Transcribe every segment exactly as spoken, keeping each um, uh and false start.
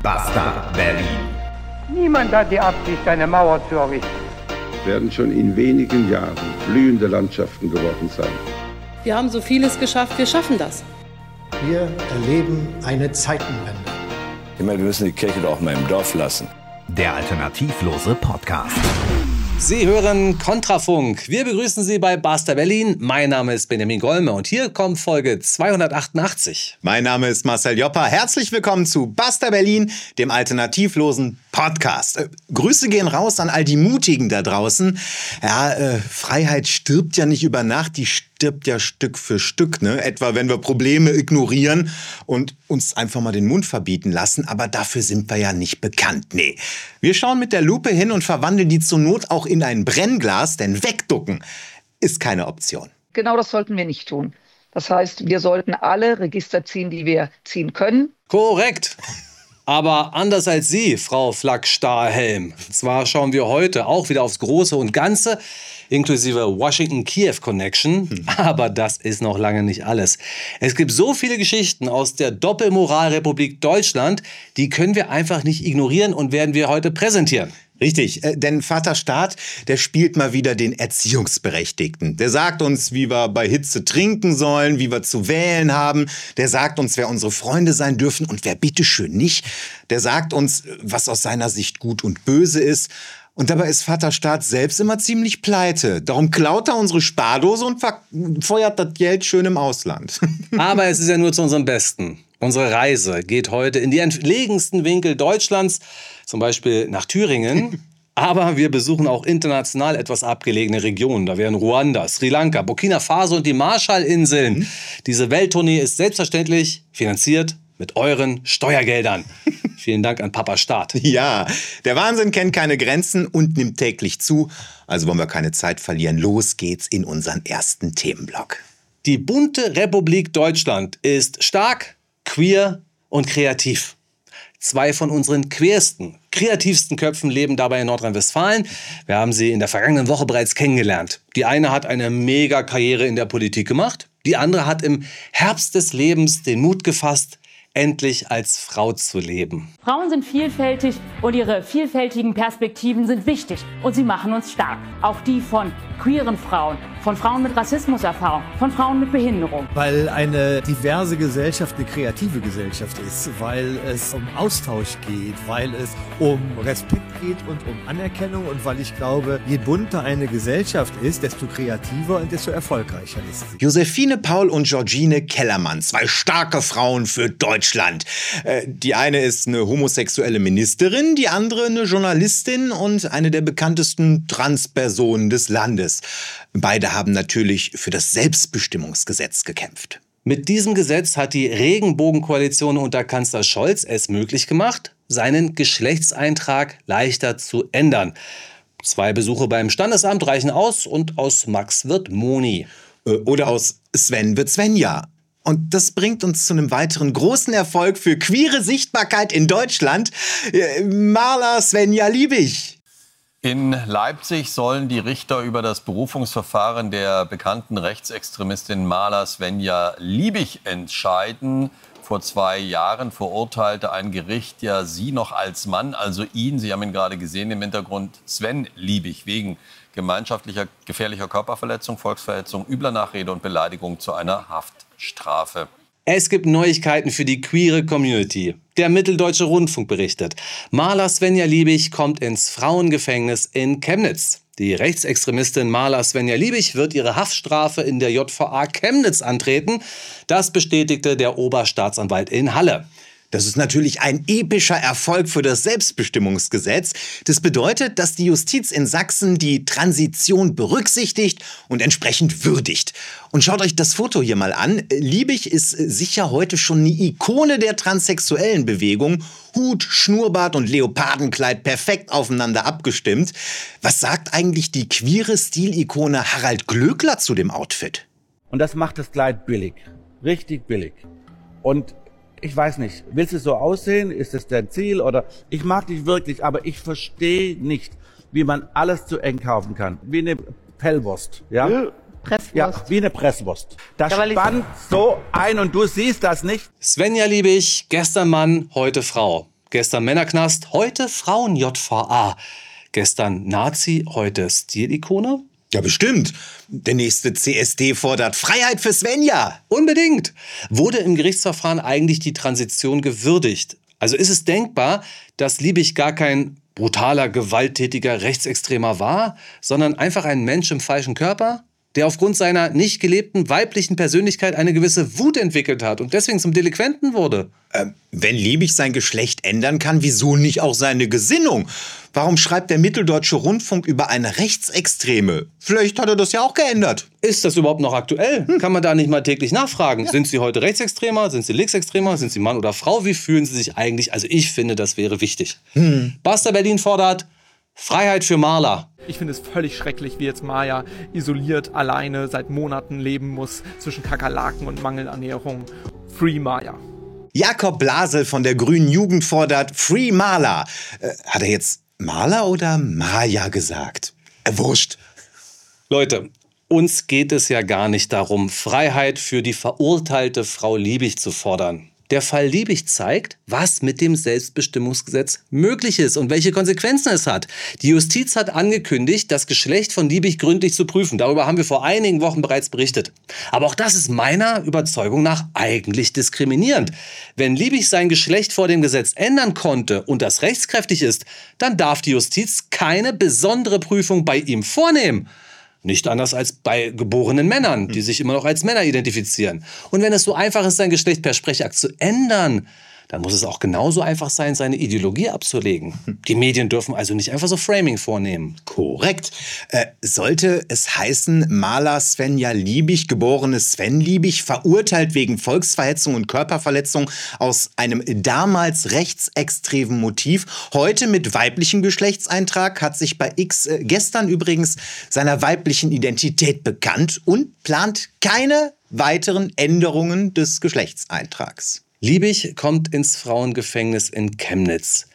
Basta Berlin. Niemand hat die Absicht, eine Mauer zu errichten. Werden schon in wenigen Jahren blühende Landschaften geworden sein. Wir haben so vieles geschafft, wir schaffen das. Wir erleben eine Zeitenwende. Ich meine, wir müssen die Kirche doch auch mal im Dorf lassen. Der alternativlose Podcast. Sie hören Kontrafunk. Wir begrüßen Sie bei Basta Berlin. Mein Name ist Benjamin Golme und hier kommt Folge zweihundertachtundachtzig. Mein Name ist Marcel Joppa. Herzlich willkommen zu Basta Berlin, dem alternativlosen Podcast. Äh, Grüße gehen raus an all die Mutigen da draußen. Ja, äh, Freiheit stirbt ja nicht über Nacht, die stirbt ja Stück für Stück, ne? Etwa wenn wir Probleme ignorieren und uns einfach mal den Mund verbieten lassen. Aber dafür sind wir ja nicht bekannt, nee. Wir schauen mit der Lupe hin und verwandeln die zur Not auch in ein Brennglas, denn wegducken ist keine Option. Genau das sollten wir nicht tun. Das heißt, wir sollten alle Register ziehen, die wir ziehen können. Korrekt. Aber anders als Sie, Frau Flak-Stahlhelm. Zwar schauen wir heute auch wieder aufs Große und Ganze, inklusive Washington-Kiew-Connection, hm. aber das ist noch lange nicht alles. Es gibt so viele Geschichten aus der Doppelmoralrepublik Deutschland, die können wir einfach nicht ignorieren und werden wir heute präsentieren. Richtig, äh, denn Vater Staat, der spielt mal wieder den Erziehungsberechtigten. Der sagt uns, wie wir bei Hitze trinken sollen, wie wir zu wählen haben. Der sagt uns, wer unsere Freunde sein dürfen und wer bitteschön nicht. Der sagt uns, was aus seiner Sicht gut und böse ist. Und dabei ist Vater Staat selbst immer ziemlich pleite. Darum klaut er unsere Spardose und feuert das Geld schön im Ausland. Aber es ist ja nur zu unserem Besten. Unsere Reise geht heute in die entlegensten Winkel Deutschlands, zum Beispiel nach Thüringen. Aber wir besuchen auch international etwas abgelegene Regionen. Da wären Ruanda, Sri Lanka, Burkina Faso und die Marshallinseln. Mhm. Diese Welttournee ist selbstverständlich finanziert mit euren Steuergeldern. Vielen Dank an Papa Staat. Ja, der Wahnsinn kennt keine Grenzen und nimmt täglich zu. Also wollen wir keine Zeit verlieren. Los geht's in unseren ersten Themenblock. Die bunte Republik Deutschland ist stark, queer und kreativ. Zwei von unseren queersten, kreativsten Köpfen leben dabei in Nordrhein-Westfalen. Wir haben sie in der vergangenen Woche bereits kennengelernt. Die eine hat eine Mega-Karriere in der Politik gemacht. Die andere hat im Herbst des Lebens den Mut gefasst, endlich als Frau zu leben. Frauen sind vielfältig und ihre vielfältigen Perspektiven sind wichtig und sie machen uns stark. Auch die von queeren Frauen, von Frauen mit Rassismuserfahrung, von Frauen mit Behinderung. Weil eine diverse Gesellschaft eine kreative Gesellschaft ist, weil es um Austausch geht, weil es um Respekt geht und um Anerkennung und weil ich glaube, je bunter eine Gesellschaft ist, desto kreativer und desto erfolgreicher ist sie. Josephine Paul und Georgine Kellermann, zwei starke Frauen für Deutschland. Äh, die eine ist eine homosexuelle Ministerin, die andere eine Journalistin und eine der bekanntesten Transpersonen des Landes. Beide haben natürlich für das Selbstbestimmungsgesetz gekämpft. Mit diesem Gesetz hat die Regenbogenkoalition unter Kanzler Scholz es möglich gemacht, seinen Geschlechtseintrag leichter zu ändern. Zwei Besuche beim Standesamt reichen aus und aus Max wird Moni. Oder aus Sven wird Svenja. Und das bringt uns zu einem weiteren großen Erfolg für queere Sichtbarkeit in Deutschland. Marla Svenja Liebig. In Leipzig sollen die Richter über das Berufungsverfahren der bekannten Rechtsextremistin Marla Svenja Liebig entscheiden. Vor zwei Jahren verurteilte ein Gericht ja sie noch als Mann, also ihn, Sie haben ihn gerade gesehen im Hintergrund, Sven Liebig, wegen gemeinschaftlicher gefährlicher Körperverletzung, Volksverhetzung, übler Nachrede und Beleidigung zu einer Haftstrafe. Es gibt Neuigkeiten für die queere Community. Der Mitteldeutsche Rundfunk berichtet, Marla Svenja Liebig kommt ins Frauengefängnis in Chemnitz. Die Rechtsextremistin Marla Svenja Liebig wird ihre Haftstrafe in der J V A Chemnitz antreten. Das bestätigte der Oberstaatsanwalt in Halle. Das ist natürlich ein epischer Erfolg für das Selbstbestimmungsgesetz. Das bedeutet, dass die Justiz in Sachsen die Transition berücksichtigt und entsprechend würdigt. Und schaut euch das Foto hier mal an. Liebig ist sicher heute schon eine Ikone der transsexuellen Bewegung. Hut, Schnurrbart und Leopardenkleid perfekt aufeinander abgestimmt. Was sagt eigentlich die queere Stilikone Harald Glöckler zu dem Outfit? Und das macht das Kleid billig. Richtig billig. Und ich weiß nicht, willst du so aussehen? Ist das dein Ziel? Oder ich mag dich wirklich, aber ich verstehe nicht, wie man alles zu eng kaufen kann. Wie eine Pellwurst, ja? ja. Presswurst. Ja, wie eine Presswurst. Das spannt so ein und du siehst das nicht. Svenja Liebig, gestern Mann, heute Frau. Gestern Männerknast, heute Frauen-J V A. Gestern Nazi, heute Stilikone? Ja, bestimmt. Der nächste C S D fordert Freiheit für Svenja. Unbedingt. Wurde im Gerichtsverfahren eigentlich die Transition gewürdigt? Also ist es denkbar, dass Liebig gar kein brutaler, gewalttätiger Rechtsextremer war, sondern einfach ein Mensch im falschen Körper, der aufgrund seiner nicht gelebten weiblichen Persönlichkeit eine gewisse Wut entwickelt hat und deswegen zum Delinquenten wurde? Ähm, wenn Liebig sein Geschlecht ändern kann, wieso nicht auch seine Gesinnung? Warum schreibt der Mitteldeutsche Rundfunk über eine Rechtsextreme? Vielleicht hat er das ja auch geändert. Ist das überhaupt noch aktuell? Hm. Kann man da nicht mal täglich nachfragen? Ja. Sind Sie heute Rechtsextremer? Sind Sie Linksextremer? Sind Sie Mann oder Frau? Wie fühlen Sie sich eigentlich? Also ich finde, das wäre wichtig. Hm. Basta Berlin fordert Freiheit für Maler. Ich finde es völlig schrecklich, wie jetzt Maya isoliert alleine seit Monaten leben muss zwischen Kakerlaken und Mangelernährung. Free Maya. Jakob Blasel von der Grünen Jugend fordert Free Maler. Äh, hat er jetzt Maler oder Maya gesagt? Äh, wurscht. Leute, uns geht es ja gar nicht darum, Freiheit für die verurteilte Frau Liebig zu fordern. Der Fall Liebig zeigt, was mit dem Selbstbestimmungsgesetz möglich ist und welche Konsequenzen es hat. Die Justiz hat angekündigt, das Geschlecht von Liebig gründlich zu prüfen. Darüber haben wir vor einigen Wochen bereits berichtet. Aber auch das ist meiner Überzeugung nach eigentlich diskriminierend. Wenn Liebig sein Geschlecht vor dem Gesetz ändern konnte und das rechtskräftig ist, dann darf die Justiz keine besondere Prüfung bei ihm vornehmen. Nicht anders als bei geborenen Männern, die sich immer noch als Männer identifizieren. Und wenn es so einfach ist, sein Geschlecht per Sprechakt zu ändern, dann muss es auch genauso einfach sein, seine Ideologie abzulegen. Die Medien dürfen also nicht einfach so Framing vornehmen. Korrekt. Äh, sollte es heißen, Maler Svenja Liebig, geborene Sven Liebig, verurteilt wegen Volksverhetzung und Körperverletzung aus einem damals rechtsextremen Motiv, heute mit weiblichem Geschlechtseintrag, hat sich bei X äh, gestern übrigens seiner weiblichen Identität bekannt und plant keine weiteren Änderungen des Geschlechtseintrags. Liebig kommt ins Frauengefängnis in Chemnitz.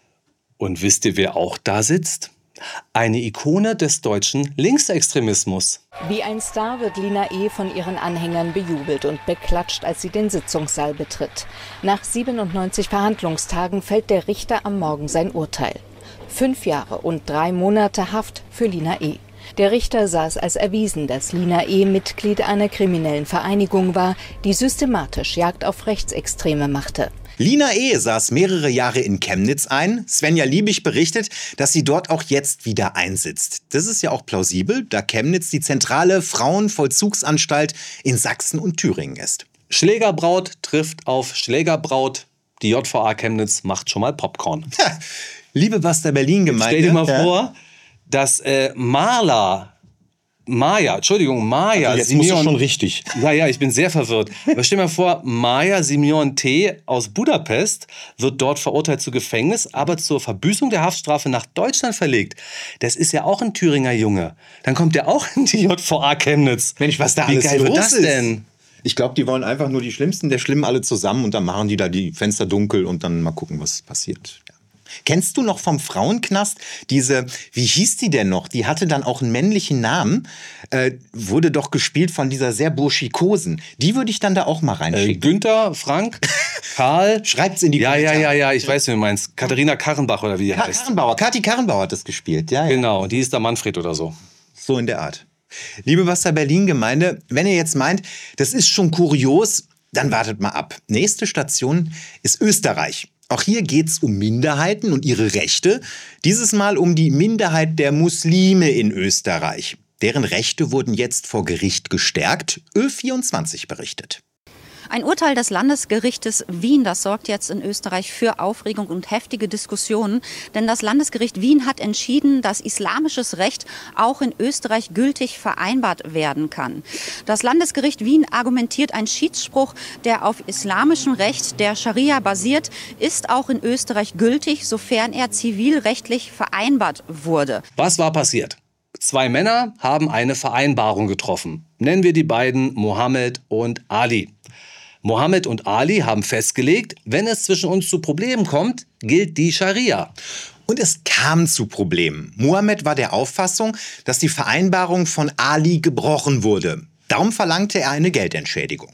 Und wisst ihr, wer auch da sitzt? Eine Ikone des deutschen Linksextremismus. Wie ein Star wird Lina E. von ihren Anhängern bejubelt und beklatscht, als sie den Sitzungssaal betritt. Nach siebenundneunzig Verhandlungstagen fällt der Richter am Morgen sein Urteil. Fünf Jahre und drei Monate Haft für Lina E. Der Richter sah es als erwiesen, dass Lina E. Mitglied einer kriminellen Vereinigung war, die systematisch Jagd auf Rechtsextreme machte. Lina E. saß mehrere Jahre in Chemnitz ein. Svenja Liebig berichtet, dass sie dort auch jetzt wieder einsitzt. Das ist ja auch plausibel, da Chemnitz die zentrale Frauenvollzugsanstalt in Sachsen und Thüringen ist. Schlägerbraut trifft auf Schlägerbraut. Die J V A Chemnitz macht schon mal Popcorn. Ha, liebe Basta Berlin Gemeinde. Stell dir mal ja. vor, dass äh, Maler, Maya, Entschuldigung, Maya, also jetzt Simeon, musst du schon richtig. Ja, ja, ich bin sehr verwirrt. Aber stell dir mal vor, Maya Simeon T. aus Budapest wird dort verurteilt zu Gefängnis, aber zur Verbüßung der Haftstrafe nach Deutschland verlegt. Das ist ja auch ein Thüringer Junge. Dann kommt der auch in die J V A Chemnitz. Mensch, was da Wie alles geil los wird das ist. denn? Ich glaube, die wollen einfach nur die Schlimmsten der Schlimmen alle zusammen und dann machen die da die Fenster dunkel und dann mal gucken, was passiert. Ja. Kennst du noch vom Frauenknast diese, wie hieß die denn noch? Die hatte dann auch einen männlichen Namen, äh, wurde doch gespielt von dieser sehr burschikosen. Die würde ich dann da auch mal reinschicken. Äh, Günther, Frank, Karl. Schreibt's in die Ja, ja, Kommentare. ja, ja, ich weiß, wie du meinst. Katharina Karrenbach oder wie die Ka heißt. Karrenbauer, Kathi Karrenbauer hat das gespielt, ja, ja. Genau, die ist da Manfred oder so. So in der Art. Liebe Basta Berlin Gemeinde, wenn ihr jetzt meint, das ist schon kurios, dann wartet mal ab. Nächste Station ist Österreich. Auch hier geht's um Minderheiten und ihre Rechte. Dieses Mal um die Minderheit der Muslime in Österreich. Deren Rechte wurden jetzt vor Gericht gestärkt. Ö vierundzwanzig berichtet. Ein Urteil des Landesgerichtes Wien, das sorgt jetzt in Österreich für Aufregung und heftige Diskussionen. Denn das Landesgericht Wien hat entschieden, dass islamisches Recht auch in Österreich gültig vereinbart werden kann. Das Landesgericht Wien argumentiert, ein Schiedsspruch, der auf islamischem Recht der Scharia basiert, ist auch in Österreich gültig, sofern er zivilrechtlich vereinbart wurde. Was war passiert? Zwei Männer haben eine Vereinbarung getroffen. Nennen wir die beiden Mohammed und Ali. Mohammed und Ali haben festgelegt, wenn es zwischen uns zu Problemen kommt, gilt die Scharia. Und es kam zu Problemen. Mohammed war der Auffassung, dass die Vereinbarung von Ali gebrochen wurde. Darum verlangte er eine Geldentschädigung.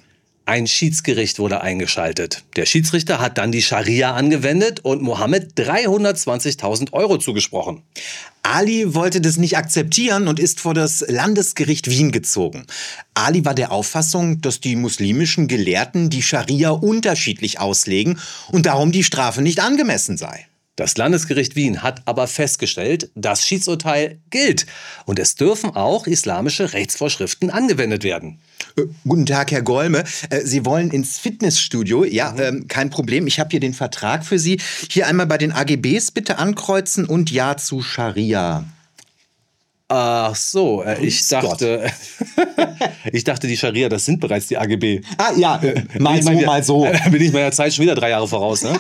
Ein Schiedsgericht wurde eingeschaltet. Der Schiedsrichter hat dann die Scharia angewendet und Mohammed dreihundertzwanzigtausend Euro zugesprochen. Ali wollte das nicht akzeptieren und ist vor das Landesgericht Wien gezogen. Ali war der Auffassung, dass die muslimischen Gelehrten die Scharia unterschiedlich auslegen und darum die Strafe nicht angemessen sei. Das Landesgericht Wien hat aber festgestellt, das Schiedsurteil gilt und es dürfen auch islamische Rechtsvorschriften angewendet werden. Äh, guten Tag, Herr Golme. Äh, Sie wollen ins Fitnessstudio? Ja, mhm. ähm, kein Problem. Ich habe hier den Vertrag für Sie. Hier einmal bei den A G Bs bitte ankreuzen und Ja zu Scharia. Ach so, äh, ich dachte, ich dachte, die Scharia, das sind bereits die A G B. Ah ja, äh, mal so, mal so. Äh, bin ich meiner Zeit schon wieder drei Jahre voraus, ne?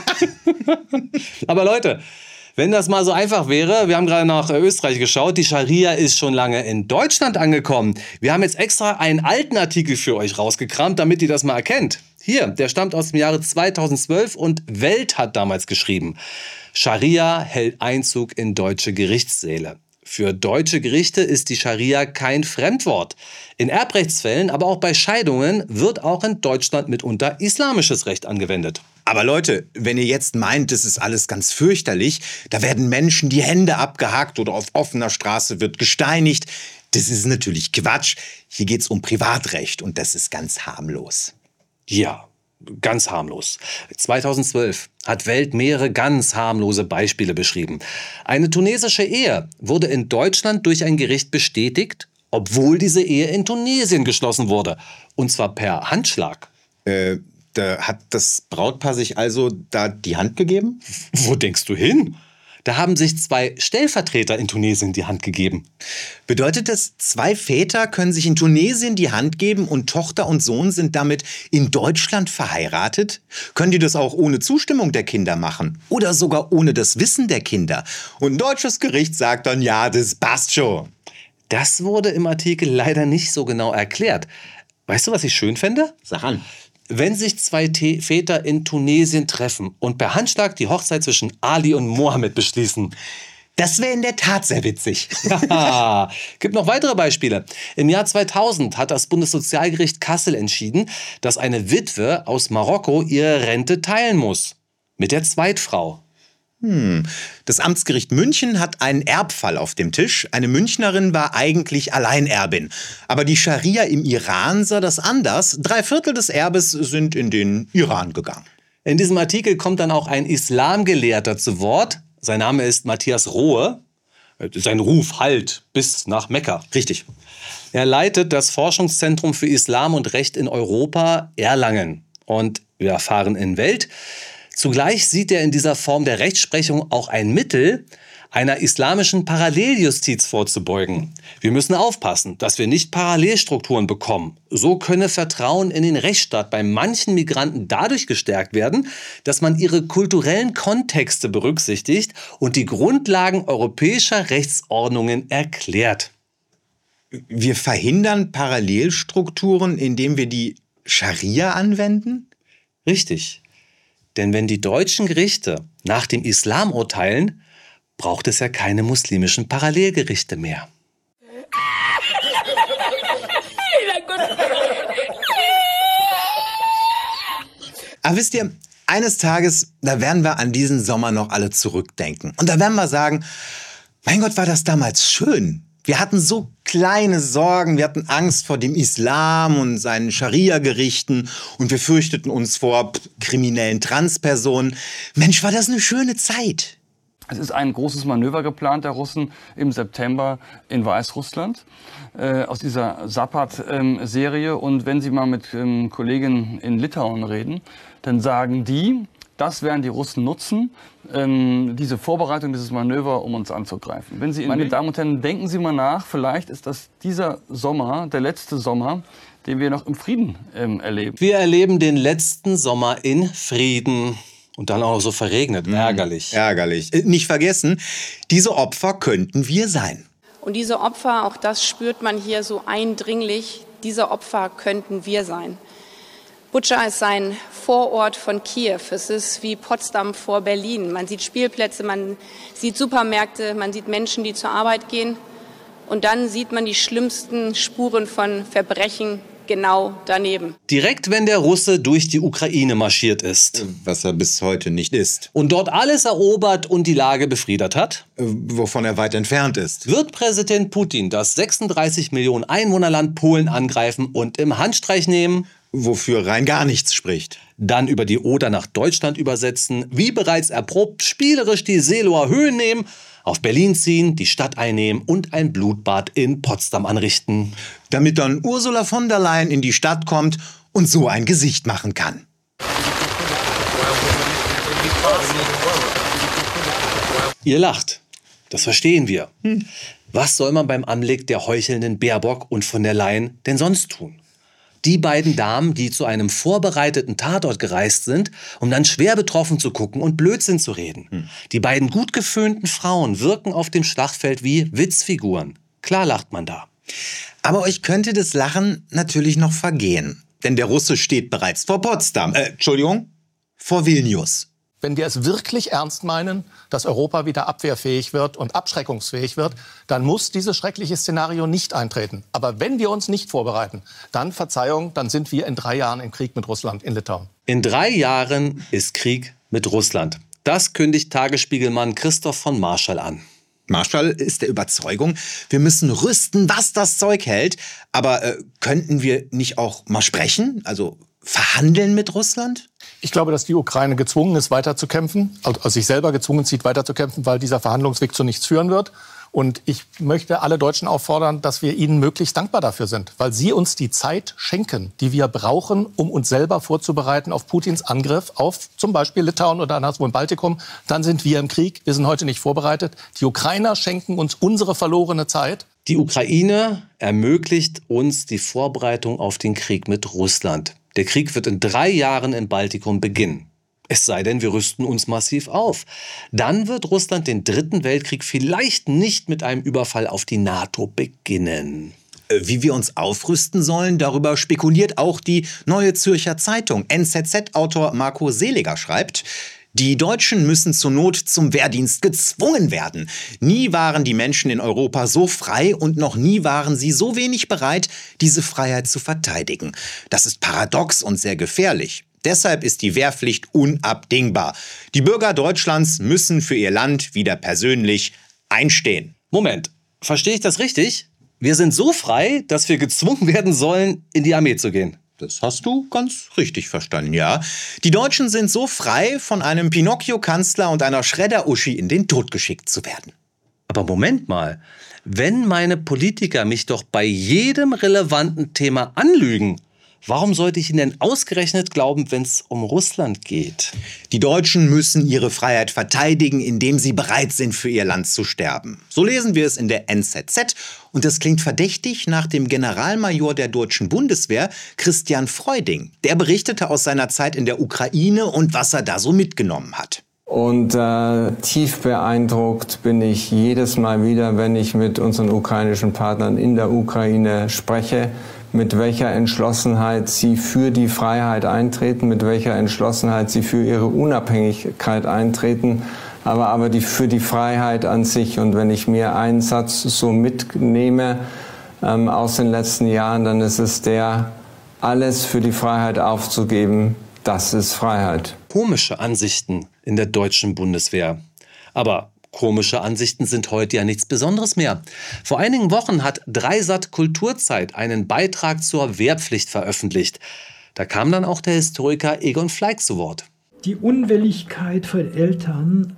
Aber Leute, wenn das mal so einfach wäre, wir haben gerade nach Österreich geschaut, die Scharia ist schon lange in Deutschland angekommen. Wir haben jetzt extra einen alten Artikel für euch rausgekramt, damit ihr das mal erkennt. Hier, der stammt aus dem Jahre zweitausendzwölf und Welt hat damals geschrieben: Scharia hält Einzug in deutsche Gerichtssäle. Für deutsche Gerichte ist die Scharia kein Fremdwort. In Erbrechtsfällen, aber auch bei Scheidungen wird auch in Deutschland mitunter islamisches Recht angewendet. Aber Leute, wenn ihr jetzt meint, das ist alles ganz fürchterlich, da werden Menschen die Hände abgehackt oder auf offener Straße wird gesteinigt, das ist natürlich Quatsch. Hier geht's um Privatrecht und das ist ganz harmlos. Ja. Ganz harmlos. zweitausendzwölf hat Welt mehrere ganz harmlose Beispiele beschrieben. Eine tunesische Ehe wurde in Deutschland durch ein Gericht bestätigt, obwohl diese Ehe in Tunesien geschlossen wurde. Und zwar per Handschlag. Äh, da hat das Brautpaar sich also da die Hand gegeben? Wo denkst du hin? Da haben sich zwei Stellvertreter in Tunesien die Hand gegeben. Bedeutet das, zwei Väter können sich in Tunesien die Hand geben und Tochter und Sohn sind damit in Deutschland verheiratet? Können die das auch ohne Zustimmung der Kinder machen? Oder sogar ohne das Wissen der Kinder? Und ein deutsches Gericht sagt dann, ja, das passt schon. Das wurde im Artikel leider nicht so genau erklärt. Weißt du, was ich schön fände? Sag an. Wenn sich zwei T- Väter in Tunesien treffen und per Handschlag die Hochzeit zwischen Ali und Mohammed beschließen. Das wäre in der Tat sehr witzig. Gibt noch weitere Beispiele. Im Jahr zweitausend hat das Bundessozialgericht Kassel entschieden, dass eine Witwe aus Marokko ihre Rente teilen muss. Mit der Zweitfrau. Hm. Das Amtsgericht München hat einen Erbfall auf dem Tisch. Eine Münchnerin war eigentlich Alleinerbin. Aber die Scharia im Iran sah das anders. Drei Viertel des Erbes sind in den Iran gegangen. In diesem Artikel kommt dann auch ein Islamgelehrter zu Wort. Sein Name ist Matthias Rohe. Sein Ruf hallt bis nach Mekka. Richtig. Er leitet das Forschungszentrum für Islam und Recht in Europa, Erlangen. Und wir erfahren in Welt: Zugleich sieht er in dieser Form der Rechtsprechung auch ein Mittel, einer islamischen Paralleljustiz vorzubeugen. Wir müssen aufpassen, dass wir nicht Parallelstrukturen bekommen. So könne Vertrauen in den Rechtsstaat bei manchen Migranten dadurch gestärkt werden, dass man ihre kulturellen Kontexte berücksichtigt und die Grundlagen europäischer Rechtsordnungen erklärt. Wir verhindern Parallelstrukturen, indem wir die Scharia anwenden? Richtig. Denn wenn die deutschen Gerichte nach dem Islam urteilen, braucht es ja keine muslimischen Parallelgerichte mehr. Aber wisst ihr, eines Tages, da werden wir an diesen Sommer noch alle zurückdenken. Und da werden wir sagen, mein Gott, war das damals schön. Wir hatten so kleine Sorgen, wir hatten Angst vor dem Islam und seinen Scharia-Gerichten und wir fürchteten uns vor kriminellen Transpersonen. Mensch, war das eine schöne Zeit. Es ist ein großes Manöver geplant der Russen im September in Weißrussland äh, aus dieser Zapad-Serie. Ähm, und wenn Sie mal mit ähm, Kollegen in Litauen reden, dann sagen die, das werden die Russen nutzen, ähm, diese Vorbereitung, dieses Manöver, um uns anzugreifen. Wenn Sie, meine Damen und Herren, denken Sie mal nach, vielleicht ist das dieser Sommer, der letzte Sommer, den wir noch im Frieden ähm, erleben. Wir erleben den letzten Sommer in Frieden. Und dann auch so verregnet, ärgerlich. Ärgerlich. Nicht vergessen, diese Opfer könnten wir sein. Und diese Opfer, auch das spürt man hier so eindringlich, diese Opfer könnten wir sein. Butscha ist ein Vorort von Kiew. Es ist wie Potsdam vor Berlin. Man sieht Spielplätze, man sieht Supermärkte, man sieht Menschen, die zur Arbeit gehen. Und dann sieht man die schlimmsten Spuren von Verbrechen genau daneben. Direkt, wenn der Russe durch die Ukraine marschiert ist. Was er bis heute nicht ist. Und dort alles erobert und die Lage befriedert hat. Wovon er weit entfernt ist. Wird Präsident Putin das sechsunddreißig Millionen Einwohnerland Polen angreifen und im Handstreich nehmen. Wofür rein gar nichts spricht. Dann über die Oder nach Deutschland übersetzen, wie bereits erprobt, spielerisch die Seeloer Höhen nehmen, auf Berlin ziehen, die Stadt einnehmen und ein Blutbad in Potsdam anrichten. Damit dann Ursula von der Leyen in die Stadt kommt und so ein Gesicht machen kann. Ihr lacht. Das verstehen wir. Hm. Was soll man beim Anblick der heuchelnden Baerbock und von der Leyen denn sonst tun? Die beiden Damen, die zu einem vorbereiteten Tatort gereist sind, um dann schwer betroffen zu gucken und Blödsinn zu reden. Hm. Die beiden gut geföhnten Frauen wirken auf dem Schlachtfeld wie Witzfiguren. Klar lacht man da. Aber euch könnte das Lachen natürlich noch vergehen. Denn der Russe steht bereits vor Potsdam. Äh, Entschuldigung, vor Vilnius. Wenn wir es wirklich ernst meinen, dass Europa wieder abwehrfähig wird und abschreckungsfähig wird, dann muss dieses schreckliche Szenario nicht eintreten. Aber wenn wir uns nicht vorbereiten, dann, Verzeihung, dann sind wir in drei Jahren im Krieg mit Russland in Litauen. In drei Jahren ist Krieg mit Russland. Das kündigt Tagesspiegelmann Christoph von Marschall an. Marschall ist der Überzeugung, wir müssen rüsten, was das Zeug hält. Aber äh, könnten wir nicht auch mal sprechen, also verhandeln mit Russland? Ich glaube, dass die Ukraine gezwungen ist, weiterzukämpfen, also sich selber gezwungen sieht, weiterzukämpfen, weil dieser Verhandlungsweg zu nichts führen wird. Und ich möchte alle Deutschen auffordern, dass wir ihnen möglichst dankbar dafür sind, weil sie uns die Zeit schenken, die wir brauchen, um uns selber vorzubereiten auf Putins Angriff auf zum Beispiel Litauen oder anderswo im Baltikum. Dann sind wir im Krieg. Wir sind heute nicht vorbereitet. Die Ukrainer schenken uns unsere verlorene Zeit. Die Ukraine ermöglicht uns die Vorbereitung auf den Krieg mit Russland. Der Krieg wird in drei Jahren im Baltikum beginnen. Es sei denn, wir rüsten uns massiv auf. Dann wird Russland den dritten Weltkrieg vielleicht nicht mit einem Überfall auf die NATO beginnen. Wie wir uns aufrüsten sollen, darüber spekuliert auch die Neue Zürcher Zeitung. N Z Z-Autor Marco Seliger schreibt: Die Deutschen müssen zur Not zum Wehrdienst gezwungen werden. Nie waren die Menschen in Europa so frei und noch nie waren sie so wenig bereit, diese Freiheit zu verteidigen. Das ist paradox und sehr gefährlich. Deshalb ist die Wehrpflicht unabdingbar. Die Bürger Deutschlands müssen für ihr Land wieder persönlich einstehen. Moment, verstehe ich das richtig? Wir sind so frei, dass wir gezwungen werden sollen, in die Armee zu gehen. Das hast du ganz richtig verstanden, ja. Die Deutschen sind so frei, von einem Pinocchio-Kanzler und einer Schredder-Uschi in den Tod geschickt zu werden. Aber Moment mal, wenn meine Politiker mich doch bei jedem relevanten Thema anlügen, warum sollte ich ihnen denn ausgerechnet glauben, wenn es um Russland geht? Die Deutschen müssen ihre Freiheit verteidigen, indem sie bereit sind, für ihr Land zu sterben. So lesen wir es in der N Z Z. Und das klingt verdächtig nach dem Generalmajor der deutschen Bundeswehr, Christian Freuding. Der berichtete aus seiner Zeit in der Ukraine und was er da so mitgenommen hat. Und äh, tief beeindruckt bin ich jedes Mal wieder, wenn ich mit unseren ukrainischen Partnern in der Ukraine spreche, mit welcher Entschlossenheit sie für die Freiheit eintreten, mit welcher Entschlossenheit sie für ihre Unabhängigkeit eintreten, aber, aber die, für die Freiheit an sich. Und wenn ich mir einen Satz so mitnehme ähm, aus den letzten Jahren, dann ist es der, alles für die Freiheit aufzugeben, das ist Freiheit. Komische Ansichten in der deutschen Bundeswehr. Aber komische Ansichten sind heute ja nichts Besonderes mehr. Vor einigen Wochen hat Dreisat Kulturzeit einen Beitrag zur Wehrpflicht veröffentlicht. Da kam dann auch der Historiker Egon Fleig zu Wort. Die Unwilligkeit von Eltern,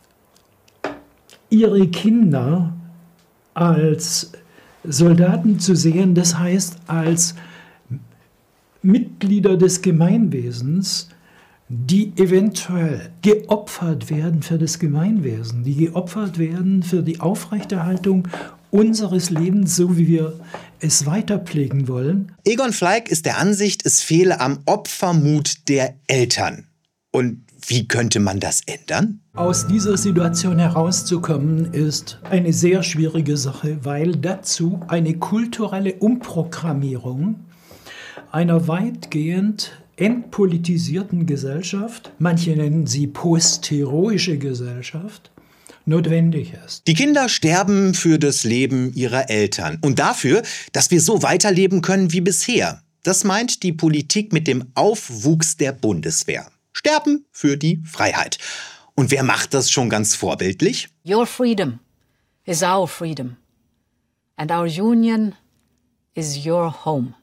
ihre Kinder als Soldaten zu sehen, das heißt als Mitglieder des Gemeinwesens, die eventuell geopfert werden für das Gemeinwesen, die geopfert werden für die Aufrechterhaltung unseres Lebens, so wie wir es weiterpflegen wollen. Egon Fleig ist der Ansicht, es fehle am Opfermut der Eltern. Und wie könnte man das ändern? Aus dieser Situation herauszukommen, ist eine sehr schwierige Sache, weil dazu eine kulturelle Umprogrammierung einer weitgehend entpolitisierten Gesellschaft, manche nennen sie postheroische Gesellschaft, notwendig ist. Die Kinder sterben für das Leben ihrer Eltern und dafür, dass wir so weiterleben können wie bisher. Das meint die Politik mit dem Aufwuchs der Bundeswehr. Sterben für die Freiheit. Und wer macht das schon ganz vorbildlich? Your freedom is our freedom. And our union is your home.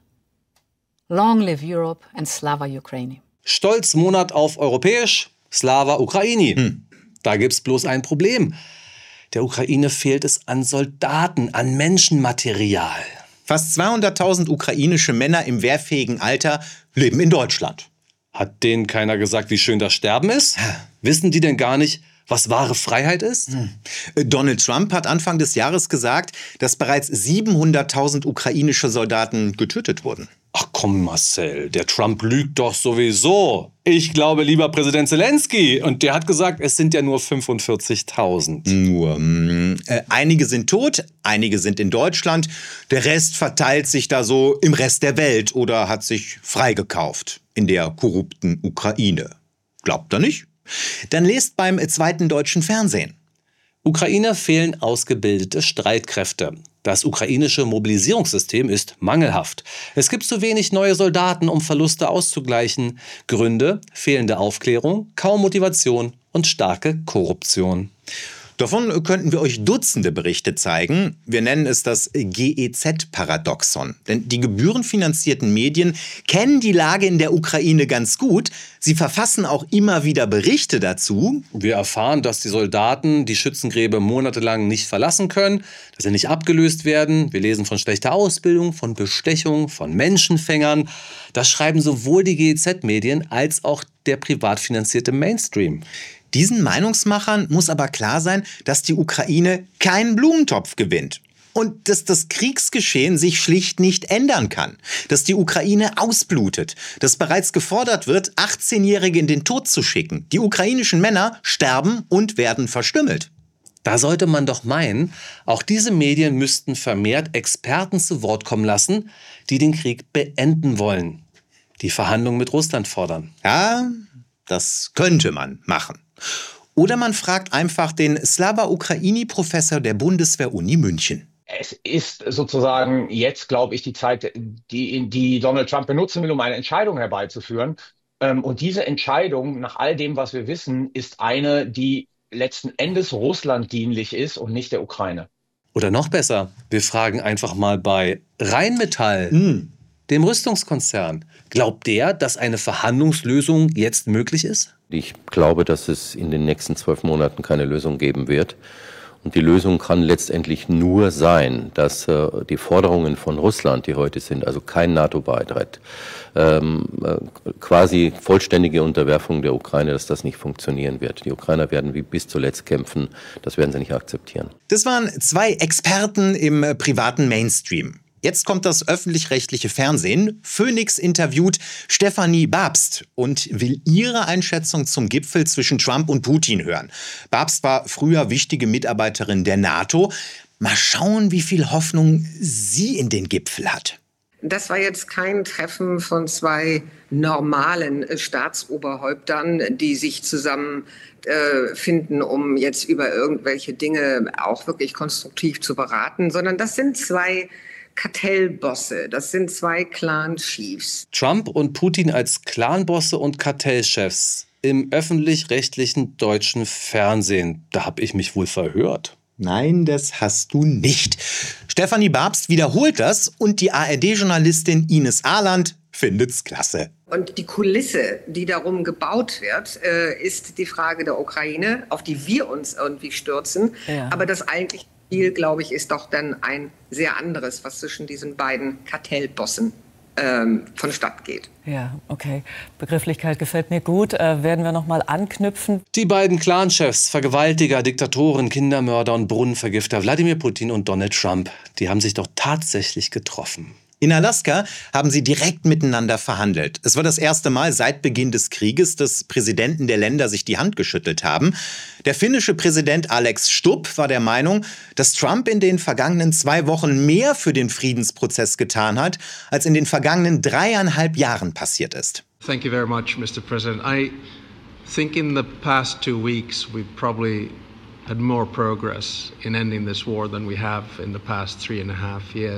Long live Europe and Slava Ukraini. Stolzmonat auf europäisch, Slava Ukraini. Hm. Da gibt's bloß ein Problem. Der Ukraine fehlt es an Soldaten, an Menschenmaterial. Fast zweihunderttausend ukrainische Männer im wehrfähigen Alter leben in Deutschland. Hat denen keiner gesagt, wie schön das Sterben ist? Wissen die denn gar nicht, was wahre Freiheit ist? Hm. Donald Trump hat Anfang des Jahres gesagt, dass bereits siebenhunderttausend ukrainische Soldaten getötet wurden. Ach komm, Marcel, der Trump lügt doch sowieso. Ich glaube lieber Präsident Zelensky. Und der hat gesagt, es sind ja nur fünfundvierzigtausend. Nur. Mh, äh, einige sind tot, einige sind in Deutschland. Der Rest verteilt sich da so im Rest der Welt oder hat sich freigekauft in der korrupten Ukraine. Glaubt ihr nicht? Dann lest beim zweiten deutschen Fernsehen. Ukraine fehlen ausgebildete Streitkräfte. Das ukrainische Mobilisierungssystem ist mangelhaft. Es gibt zu wenig neue Soldaten, um Verluste auszugleichen. Gründe: fehlende Aufklärung, kaum Motivation und starke Korruption. Davon könnten wir euch Dutzende Berichte zeigen. Wir nennen es das G E Z-Paradoxon. Denn die gebührenfinanzierten Medien kennen die Lage in der Ukraine ganz gut. Sie verfassen auch immer wieder Berichte dazu. Wir erfahren, dass die Soldaten die Schützengräben monatelang nicht verlassen können, dass sie nicht abgelöst werden. Wir lesen von schlechter Ausbildung, von Bestechung, von Menschenfängern. Das schreiben sowohl die G E Z-Medien als auch der privat finanzierte Mainstream. Diesen Meinungsmachern muss aber klar sein, dass die Ukraine keinen Blumentopf gewinnt. Und dass das Kriegsgeschehen sich schlicht nicht ändern kann. Dass die Ukraine ausblutet. Dass bereits gefordert wird, achtzehnjährige in den Tod zu schicken. Die ukrainischen Männer sterben und werden verstümmelt. Da sollte man doch meinen, auch diese Medien müssten vermehrt Experten zu Wort kommen lassen, die den Krieg beenden wollen. Die Verhandlungen mit Russland fordern. Ja, das könnte man machen. Oder man fragt einfach den Slava Ukraini-Professor der Bundeswehr-Uni München. Es ist sozusagen jetzt, glaube ich, die Zeit, die, die Donald Trump benutzen will, um eine Entscheidung herbeizuführen. Und diese Entscheidung, nach all dem, was wir wissen, ist eine, die letzten Endes Russland dienlich ist und nicht der Ukraine. Oder noch besser, wir fragen einfach mal bei Rheinmetall, mm. dem Rüstungskonzern. Glaubt der, dass eine Verhandlungslösung jetzt möglich ist? Ich glaube, dass es in den nächsten zwölf Monaten keine Lösung geben wird. Und die Lösung kann letztendlich nur sein, dass äh, die Forderungen von Russland, die heute sind, also kein NATO-Beitritt, ähm, äh, quasi vollständige Unterwerfung der Ukraine, dass das nicht funktionieren wird. Die Ukrainer werden wie bis zuletzt kämpfen. Das werden sie nicht akzeptieren. Das waren zwei Experten im äh, privaten Mainstream. Jetzt kommt das öffentlich-rechtliche Fernsehen. Phoenix interviewt Stefanie Babst und will ihre Einschätzung zum Gipfel zwischen Trump und Putin hören. Babst war früher wichtige Mitarbeiterin der NATO. Mal schauen, wie viel Hoffnung sie in den Gipfel hat. Das war jetzt kein Treffen von zwei normalen Staatsoberhäuptern, die sich zusammen äh, finden, um jetzt über irgendwelche Dinge auch wirklich konstruktiv zu beraten, sondern das sind zwei Kartellbosse, das sind zwei Clan-Chiefs. Trump und Putin als Clanbosse und Kartellchefs im öffentlich-rechtlichen deutschen Fernsehen. Da habe ich mich wohl verhört. Nein, das hast du nicht. Stefanie Babst wiederholt das und die A R D-Journalistin Ines Ahland findet's klasse. Und die Kulisse, die darum gebaut wird, äh, ist die Frage der Ukraine, auf die wir uns irgendwie stürzen. Ja. Aber das eigentlich Ziel, glaube ich, ist doch dann ein sehr anderes, was zwischen diesen beiden Kartellbossen ähm, vonstatt geht. Ja, okay. Begrifflichkeit gefällt mir gut. Äh, werden wir noch mal anknüpfen. Die beiden Clanchefs, Vergewaltiger, Diktatoren, Kindermörder und Brunnenvergifter, Wladimir Putin und Donald Trump, die haben sich doch tatsächlich getroffen. In Alaska haben sie direkt miteinander verhandelt. Es war das erste Mal seit Beginn des Krieges, dass Präsidenten der Länder sich die Hand geschüttelt haben. Der finnische Präsident Alex Stubb war der Meinung, dass Trump in den vergangenen zwei Wochen mehr für den Friedensprozess getan hat, als in den vergangenen dreieinhalb Jahren passiert ist. Thank you very much, Mister President. I think in the past two weeks we've probably had more progress in ending this war than we have in the past three and a half years.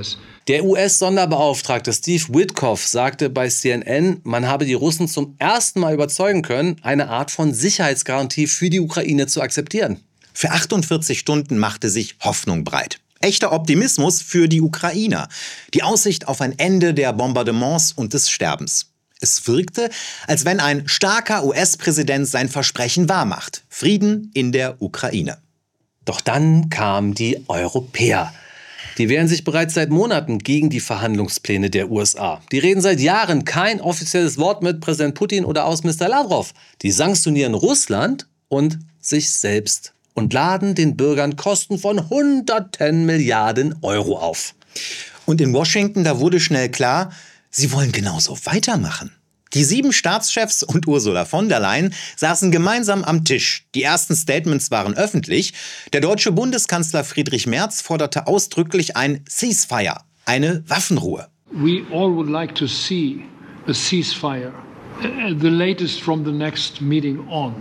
Der U S-Sonderbeauftragte Steve Witkoff sagte bei C N N, man habe die Russen zum ersten Mal überzeugen können, eine Art von Sicherheitsgarantie für die Ukraine zu akzeptieren. Für achtundvierzig Stunden machte sich Hoffnung breit. Echter Optimismus für die Ukrainer. Die Aussicht auf ein Ende der Bombardements und des Sterbens. Es wirkte, als wenn ein starker U S-Präsident sein Versprechen wahrmacht. Frieden in der Ukraine. Doch dann kamen die Europäer. Die wehren sich bereits seit Monaten gegen die Verhandlungspläne der U S A. Die reden seit Jahren kein offizielles Wort mit Präsident Putin oder Außenminister Lavrov. Die sanktionieren Russland und sich selbst und laden den Bürgern Kosten von hunderten Milliarden Euro auf. Und in Washington, da wurde schnell klar, sie wollen genauso weitermachen. Die sieben Staatschefs und Ursula von der Leyen saßen gemeinsam am Tisch. Die ersten Statements waren öffentlich. Der deutsche Bundeskanzler Friedrich Merz forderte ausdrücklich ein Ceasefire, eine Waffenruhe. We all would like to see a ceasefire, uh, the latest from the next meeting on.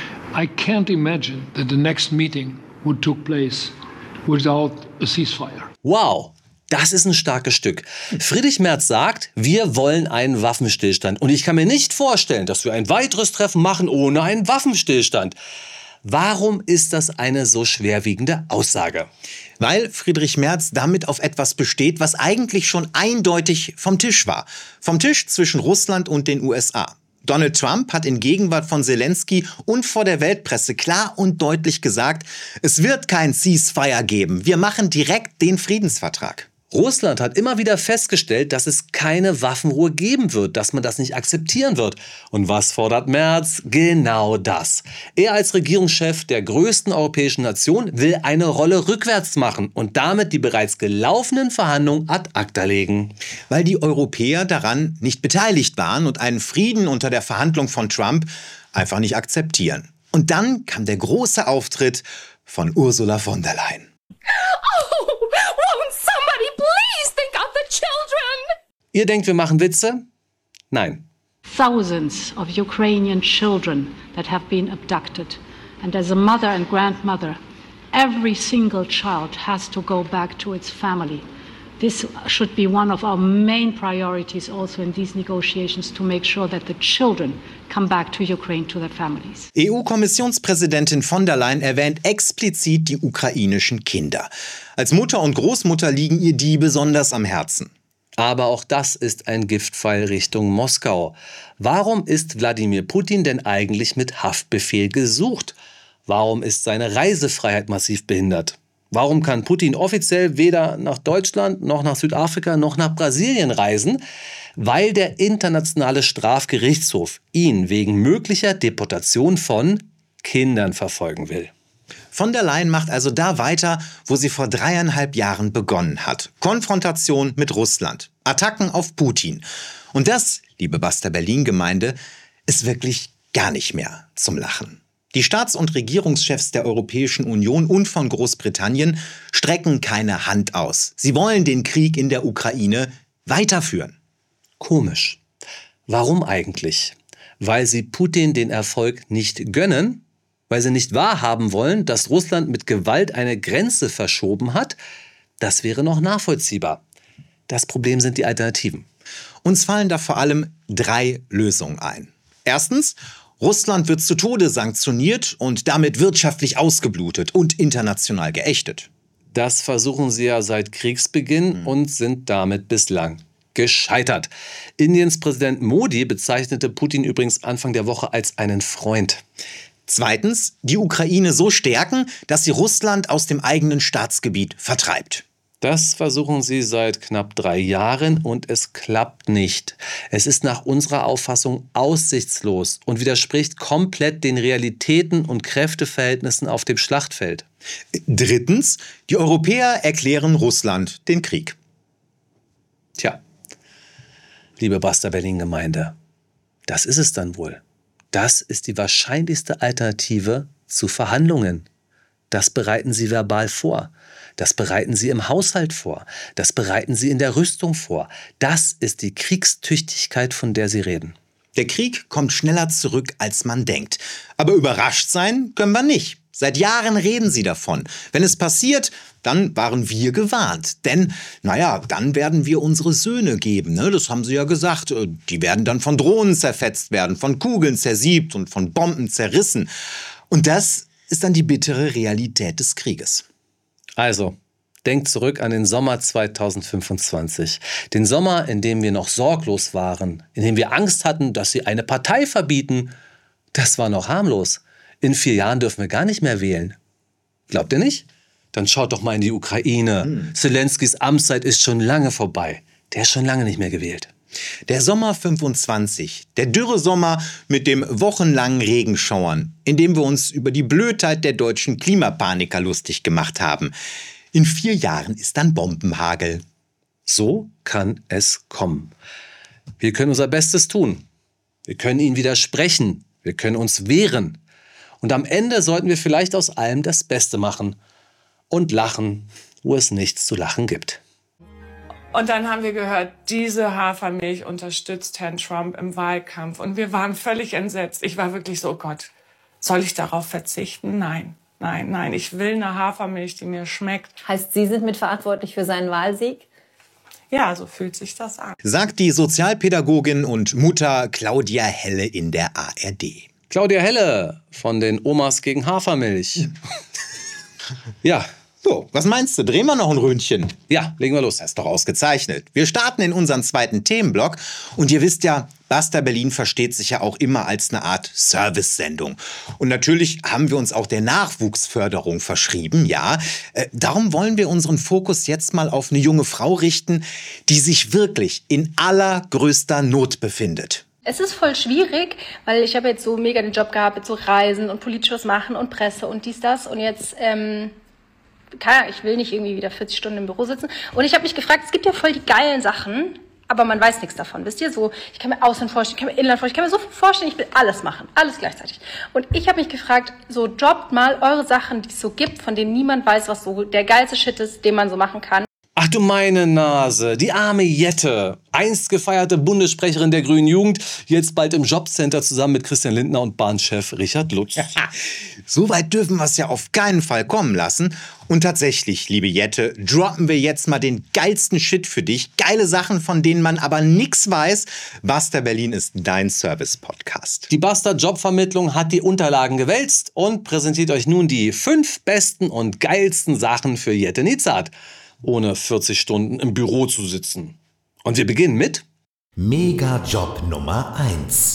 I can't imagine that the next meeting would take place without a ceasefire. Wow! Das ist ein starkes Stück. Friedrich Merz sagt, wir wollen einen Waffenstillstand. Und ich kann mir nicht vorstellen, dass wir ein weiteres Treffen machen ohne einen Waffenstillstand. Warum ist das eine so schwerwiegende Aussage? Weil Friedrich Merz damit auf etwas besteht, was eigentlich schon eindeutig vom Tisch war. Vom Tisch zwischen Russland und den U S A. Donald Trump hat in Gegenwart von Zelensky und vor der Weltpresse klar und deutlich gesagt, es wird kein Ceasefire geben. Wir machen direkt den Friedensvertrag. Russland hat immer wieder festgestellt, dass es keine Waffenruhe geben wird, dass man das nicht akzeptieren wird. Und was fordert Merz? Genau das. Er als Regierungschef der größten europäischen Nation will eine Rolle rückwärts machen und damit die bereits gelaufenen Verhandlungen ad acta legen. Weil die Europäer daran nicht beteiligt waren und einen Frieden unter der Verhandlung von Trump einfach nicht akzeptieren. Und dann kam der große Auftritt von Ursula von der Leyen. Oh, won't somebody please think of the children? Ihr denkt, wir machen Witze? Nein. Thousands of Ukrainian children that have been abducted. And as a mother and grandmother, every single child has to go back to its family. This should be one of our main priorities also in these negotiations, to make sure that the children come back to Ukraine, to their families. E U-Kommissionspräsidentin von der Leyen erwähnt explizit die ukrainischen Kinder. Als Mutter und Großmutter liegen ihr die besonders am Herzen. Aber auch das ist ein Giftpfeil Richtung Moskau. Warum ist Wladimir Putin denn eigentlich mit Haftbefehl gesucht? Warum ist seine Reisefreiheit massiv behindert? Warum kann Putin offiziell weder nach Deutschland, noch nach Südafrika, noch nach Brasilien reisen? Weil der Internationale Strafgerichtshof ihn wegen möglicher Deportation von Kindern verfolgen will. Von der Leyen macht also da weiter, wo sie vor dreieinhalb Jahren begonnen hat. Konfrontation mit Russland, Attacken auf Putin. Und das, liebe Basta Berlin-Gemeinde, ist wirklich gar nicht mehr zum Lachen. Die Staats- und Regierungschefs der Europäischen Union und von Großbritannien strecken keine Hand aus. Sie wollen den Krieg in der Ukraine weiterführen. Komisch. Warum eigentlich? Weil sie Putin den Erfolg nicht gönnen? Weil sie nicht wahrhaben wollen, dass Russland mit Gewalt eine Grenze verschoben hat? Das wäre noch nachvollziehbar. Das Problem sind die Alternativen. Uns fallen da vor allem drei Lösungen ein. Erstens, Russland wird zu Tode sanktioniert und damit wirtschaftlich ausgeblutet und international geächtet. Das versuchen sie ja seit Kriegsbeginn mhm. und sind damit bislang gescheitert. Indiens Präsident Modi bezeichnete Putin übrigens Anfang der Woche als einen Freund. Zweitens, die Ukraine so stärken, dass sie Russland aus dem eigenen Staatsgebiet vertreibt. Das versuchen sie seit knapp drei Jahren und es klappt nicht. Es ist nach unserer Auffassung aussichtslos und widerspricht komplett den Realitäten und Kräfteverhältnissen auf dem Schlachtfeld. Drittens, die Europäer erklären Russland den Krieg. Tja, liebe Basta Berlin-Gemeinde, das ist es dann wohl. Das ist die wahrscheinlichste Alternative zu Verhandlungen. Das bereiten sie verbal vor. Das bereiten sie im Haushalt vor. Das bereiten sie in der Rüstung vor. Das ist die Kriegstüchtigkeit, von der sie reden. Der Krieg kommt schneller zurück, als man denkt. Aber überrascht sein können wir nicht. Seit Jahren reden sie davon. Wenn es passiert, dann waren wir gewarnt. Denn, naja, dann werden wir unsere Söhne geben. Ne? Das haben sie ja gesagt. Die werden dann von Drohnen zerfetzt werden, von Kugeln zersiebt und von Bomben zerrissen. Und das ist dann die bittere Realität des Krieges. Also, denkt zurück an den Sommer zweitausendfünfundzwanzig. Den Sommer, in dem wir noch sorglos waren, in dem wir Angst hatten, dass sie eine Partei verbieten. Das war noch harmlos. In vier Jahren dürfen wir gar nicht mehr wählen. Glaubt ihr nicht? Dann schaut doch mal in die Ukraine. Hm. Zelenskys Amtszeit ist schon lange vorbei. Der ist schon lange nicht mehr gewählt. Der Sommer fünfundzwanzig, der Dürresommer mit dem wochenlangen Regenschauern, in dem wir uns über die Blödheit der deutschen Klimapaniker lustig gemacht haben. In vier Jahren ist dann Bombenhagel. So kann es kommen. Wir können unser Bestes tun. Wir können ihnen widersprechen. Wir können uns wehren. Und am Ende sollten wir vielleicht aus allem das Beste machen. Und lachen, wo es nichts zu lachen gibt. Und dann haben wir gehört, diese Hafermilch unterstützt Herrn Trump im Wahlkampf. Und wir waren völlig entsetzt. Ich war wirklich so, oh Gott, soll ich darauf verzichten? Nein. Nein, nein, ich will eine Hafermilch, die mir schmeckt. Heißt, Sie sind mitverantwortlich für seinen Wahlsieg? Ja, so fühlt sich das an. Sagt die Sozialpädagogin und Mutter Claudia Helle in der A R D. Claudia Helle von den Omas gegen Hafermilch. Ja. So, was meinst du? Drehen wir noch ein Ründchen? Ja, legen wir los. Das ist doch ausgezeichnet. Wir starten in unseren zweiten Themenblock. Und ihr wisst ja, Basta Berlin versteht sich ja auch immer als eine Art Service-Sendung. Und natürlich haben wir uns auch der Nachwuchsförderung verschrieben, ja. Äh, darum wollen wir unseren Fokus jetzt mal auf eine junge Frau richten, die sich wirklich in allergrößter Not befindet. Es ist voll schwierig, weil ich habe jetzt so mega den Job gehabt mit so Reisen und politisch was machen und Presse und dies, das. Und jetzt... Ähm Keine, ich will nicht irgendwie wieder vierzig Stunden im Büro sitzen. Und ich habe mich gefragt, es gibt ja voll die geilen Sachen, aber man weiß nichts davon. Wisst ihr, so, ich kann mir Ausland vorstellen, ich kann mir Inland vorstellen, ich kann mir so viel vorstellen, ich will alles machen, alles gleichzeitig. Und ich habe mich gefragt, so droppt mal eure Sachen, die es so gibt, von denen niemand weiß, was so der geilste Shit ist, den man so machen kann. Ach du meine Nase, die arme Jette, einst gefeierte Bundessprecherin der Grünen Jugend, jetzt bald im Jobcenter zusammen mit Christian Lindner und Bahnchef Richard Lutz. So weit dürfen wir es ja auf keinen Fall kommen lassen. Und tatsächlich, liebe Jette, droppen wir jetzt mal den geilsten Shit für dich. Geile Sachen, von denen man aber nichts weiß. Basta Berlin ist dein Service-Podcast. Die Basta Jobvermittlung hat die Unterlagen gewälzt und präsentiert euch nun die fünf besten und geilsten Sachen für Jette Nitzat, ohne vierzig Stunden im Büro zu sitzen. Und wir beginnen mit Mega-Job Nummer eins.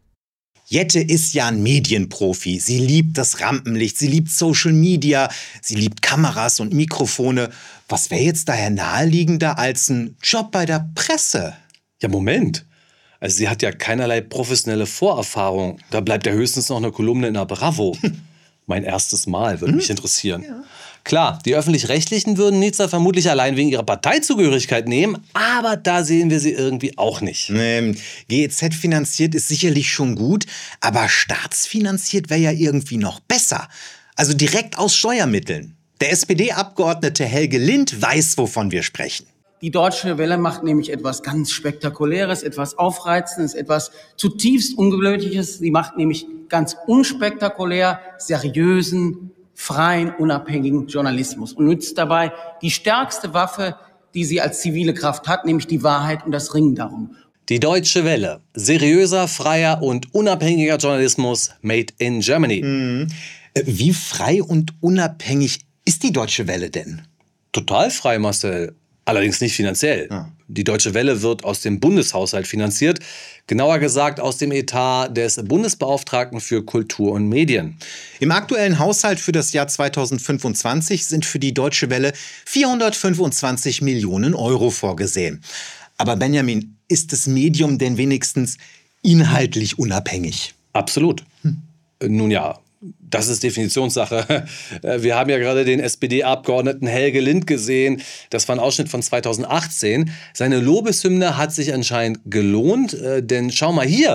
Jette ist ja ein Medienprofi. Sie liebt das Rampenlicht, sie liebt Social Media, sie liebt Kameras und Mikrofone. Was wäre jetzt daher naheliegender als ein Job bei der Presse? Ja, Moment. Also sie hat ja keinerlei professionelle Vorerfahrung. Da bleibt ja höchstens noch eine Kolumne in der Bravo. Mein erstes Mal, würde mich interessieren. Ja. Klar, die Öffentlich-Rechtlichen würden Nizza vermutlich allein wegen ihrer Parteizugehörigkeit nehmen, aber da sehen wir sie irgendwie auch nicht. Ähm, G E Z finanziert ist sicherlich schon gut, aber staatsfinanziert wäre ja irgendwie noch besser. Also direkt aus Steuermitteln. Der S P D-Abgeordnete Helge Lind weiß, wovon wir sprechen. Die Deutsche Welle macht nämlich etwas ganz Spektakuläres, etwas Aufreizendes, etwas zutiefst Ungewöhnliches. Sie macht nämlich ganz unspektakulär seriösen, freien, unabhängigen Journalismus und nutzt dabei die stärkste Waffe, die sie als zivile Kraft hat, nämlich die Wahrheit und das Ringen darum. Die Deutsche Welle. Seriöser, freier und unabhängiger Journalismus made in Germany. Mhm. Wie frei und unabhängig ist die Deutsche Welle denn? Total frei, Marcel. Allerdings nicht finanziell. Ja. Die Deutsche Welle wird aus dem Bundeshaushalt finanziert. Genauer gesagt aus dem Etat des Bundesbeauftragten für Kultur und Medien. Im aktuellen Haushalt für das Jahr zweitausendfünfundzwanzig sind für die Deutsche Welle vierhundertfünfundzwanzig Millionen Euro vorgesehen. Aber Benjamin, ist das Medium denn wenigstens inhaltlich unabhängig? Absolut. Hm. Nun ja. Das ist Definitionssache. Wir haben ja gerade den S P D-Abgeordneten Helge Lind gesehen. Das war ein Ausschnitt von zweitausendachtzehn. Seine Lobeshymne hat sich anscheinend gelohnt, denn schau mal hier.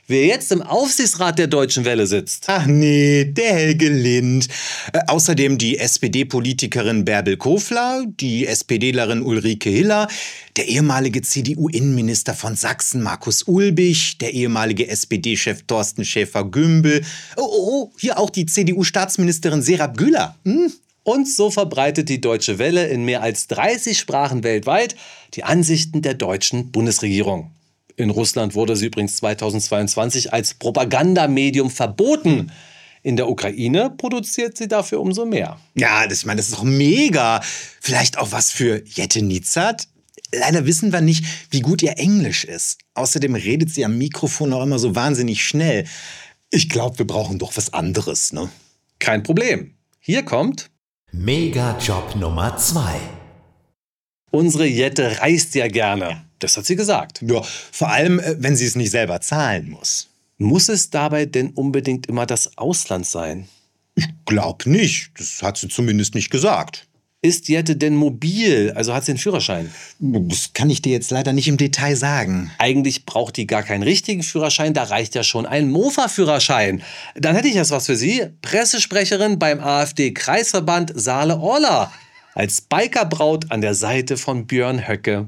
wer jetzt im Aufsichtsrat der Deutschen Welle sitzt? Ach nee, der Helge Lind. Äh, außerdem die S P D-Politikerin Bärbel Kofler, die SPDlerin Ulrike Hiller, der ehemalige C D U-Innenminister von Sachsen Markus Ulbich, der ehemalige S P D-Chef Thorsten Schäfer-Gümbel. Oh, oh, oh, hier auch die C D U-Staatsministerin Serap Güler. Hm? Und so verbreitet die Deutsche Welle in mehr als dreißig Sprachen weltweit die Ansichten der deutschen Bundesregierung. In Russland wurde sie übrigens zweitausendzweiundzwanzig als Propagandamedium verboten. In der Ukraine produziert sie dafür umso mehr. Ja, das, ich meine, das ist doch mega. Vielleicht auch was für Jette Nitzat? Leider wissen wir nicht, wie gut ihr Englisch ist. Außerdem redet sie am Mikrofon auch immer so wahnsinnig schnell. Ich glaube, wir brauchen doch was anderes, ne? Kein Problem. Hier kommt Mega-Job Nummer zwei. Unsere Jette reist ja gerne. Ja. Das hat sie gesagt. Ja, vor allem, wenn sie es nicht selber zahlen muss. Muss es dabei denn unbedingt immer das Ausland sein? Ich glaube nicht. Das hat sie zumindest nicht gesagt. Ist Jette denn mobil? Also hat sie einen Führerschein? Das kann ich dir jetzt leider nicht im Detail sagen. Eigentlich braucht die gar keinen richtigen Führerschein. Da reicht ja schon ein Mofa-Führerschein. Dann hätte ich jetzt was für Sie. Pressesprecherin beim AfD-Kreisverband Saale-Orla. Als Bikerbraut an der Seite von Björn Höcke.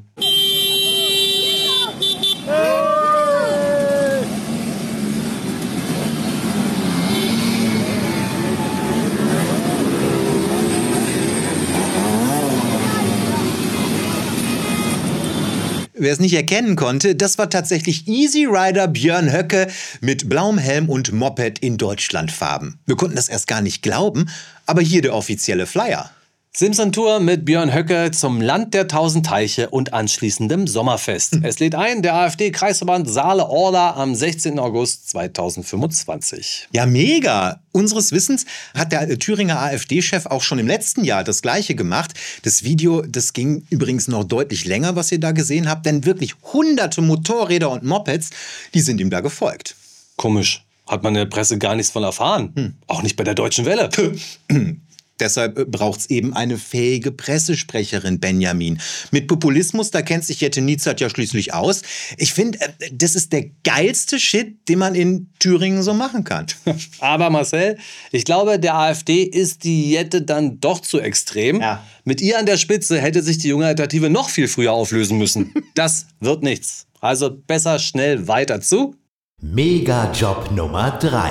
Wer es nicht erkennen konnte, das war tatsächlich Easy Rider Björn Höcke mit blauem Helm und Moped in Deutschlandfarben. Wir konnten das erst gar nicht glauben, aber hier der offizielle Flyer. Simpson-Tour mit Björn Höcke zum Land der tausend Teiche und anschließendem Sommerfest. Hm. Es lädt ein, der AfD-Kreisverband Saale-Orla am sechzehnten August zweitausendfünfundzwanzig. Ja, mega! Unseres Wissens hat der Thüringer AfD-Chef auch schon im letzten Jahr das Gleiche gemacht. Das Video, das ging übrigens noch deutlich länger, was ihr da gesehen habt, denn wirklich hunderte Motorräder und Mopeds, die sind ihm da gefolgt. Komisch. Hat man in der Presse gar nichts von erfahren. Hm. Auch nicht bei der Deutschen Welle. Deshalb braucht es eben eine fähige Pressesprecherin, Benjamin. Mit Populismus, da kennt sich Jette Nitzat ja schließlich aus. Ich finde, das ist der geilste Shit, den man in Thüringen so machen kann. Aber Marcel, ich glaube, der AfD ist die Jette dann doch zu extrem. Ja. Mit ihr an der Spitze hätte sich die junge Alternative noch viel früher auflösen müssen. Das wird nichts. Also besser schnell weiter zu Mega-Job Nummer drei.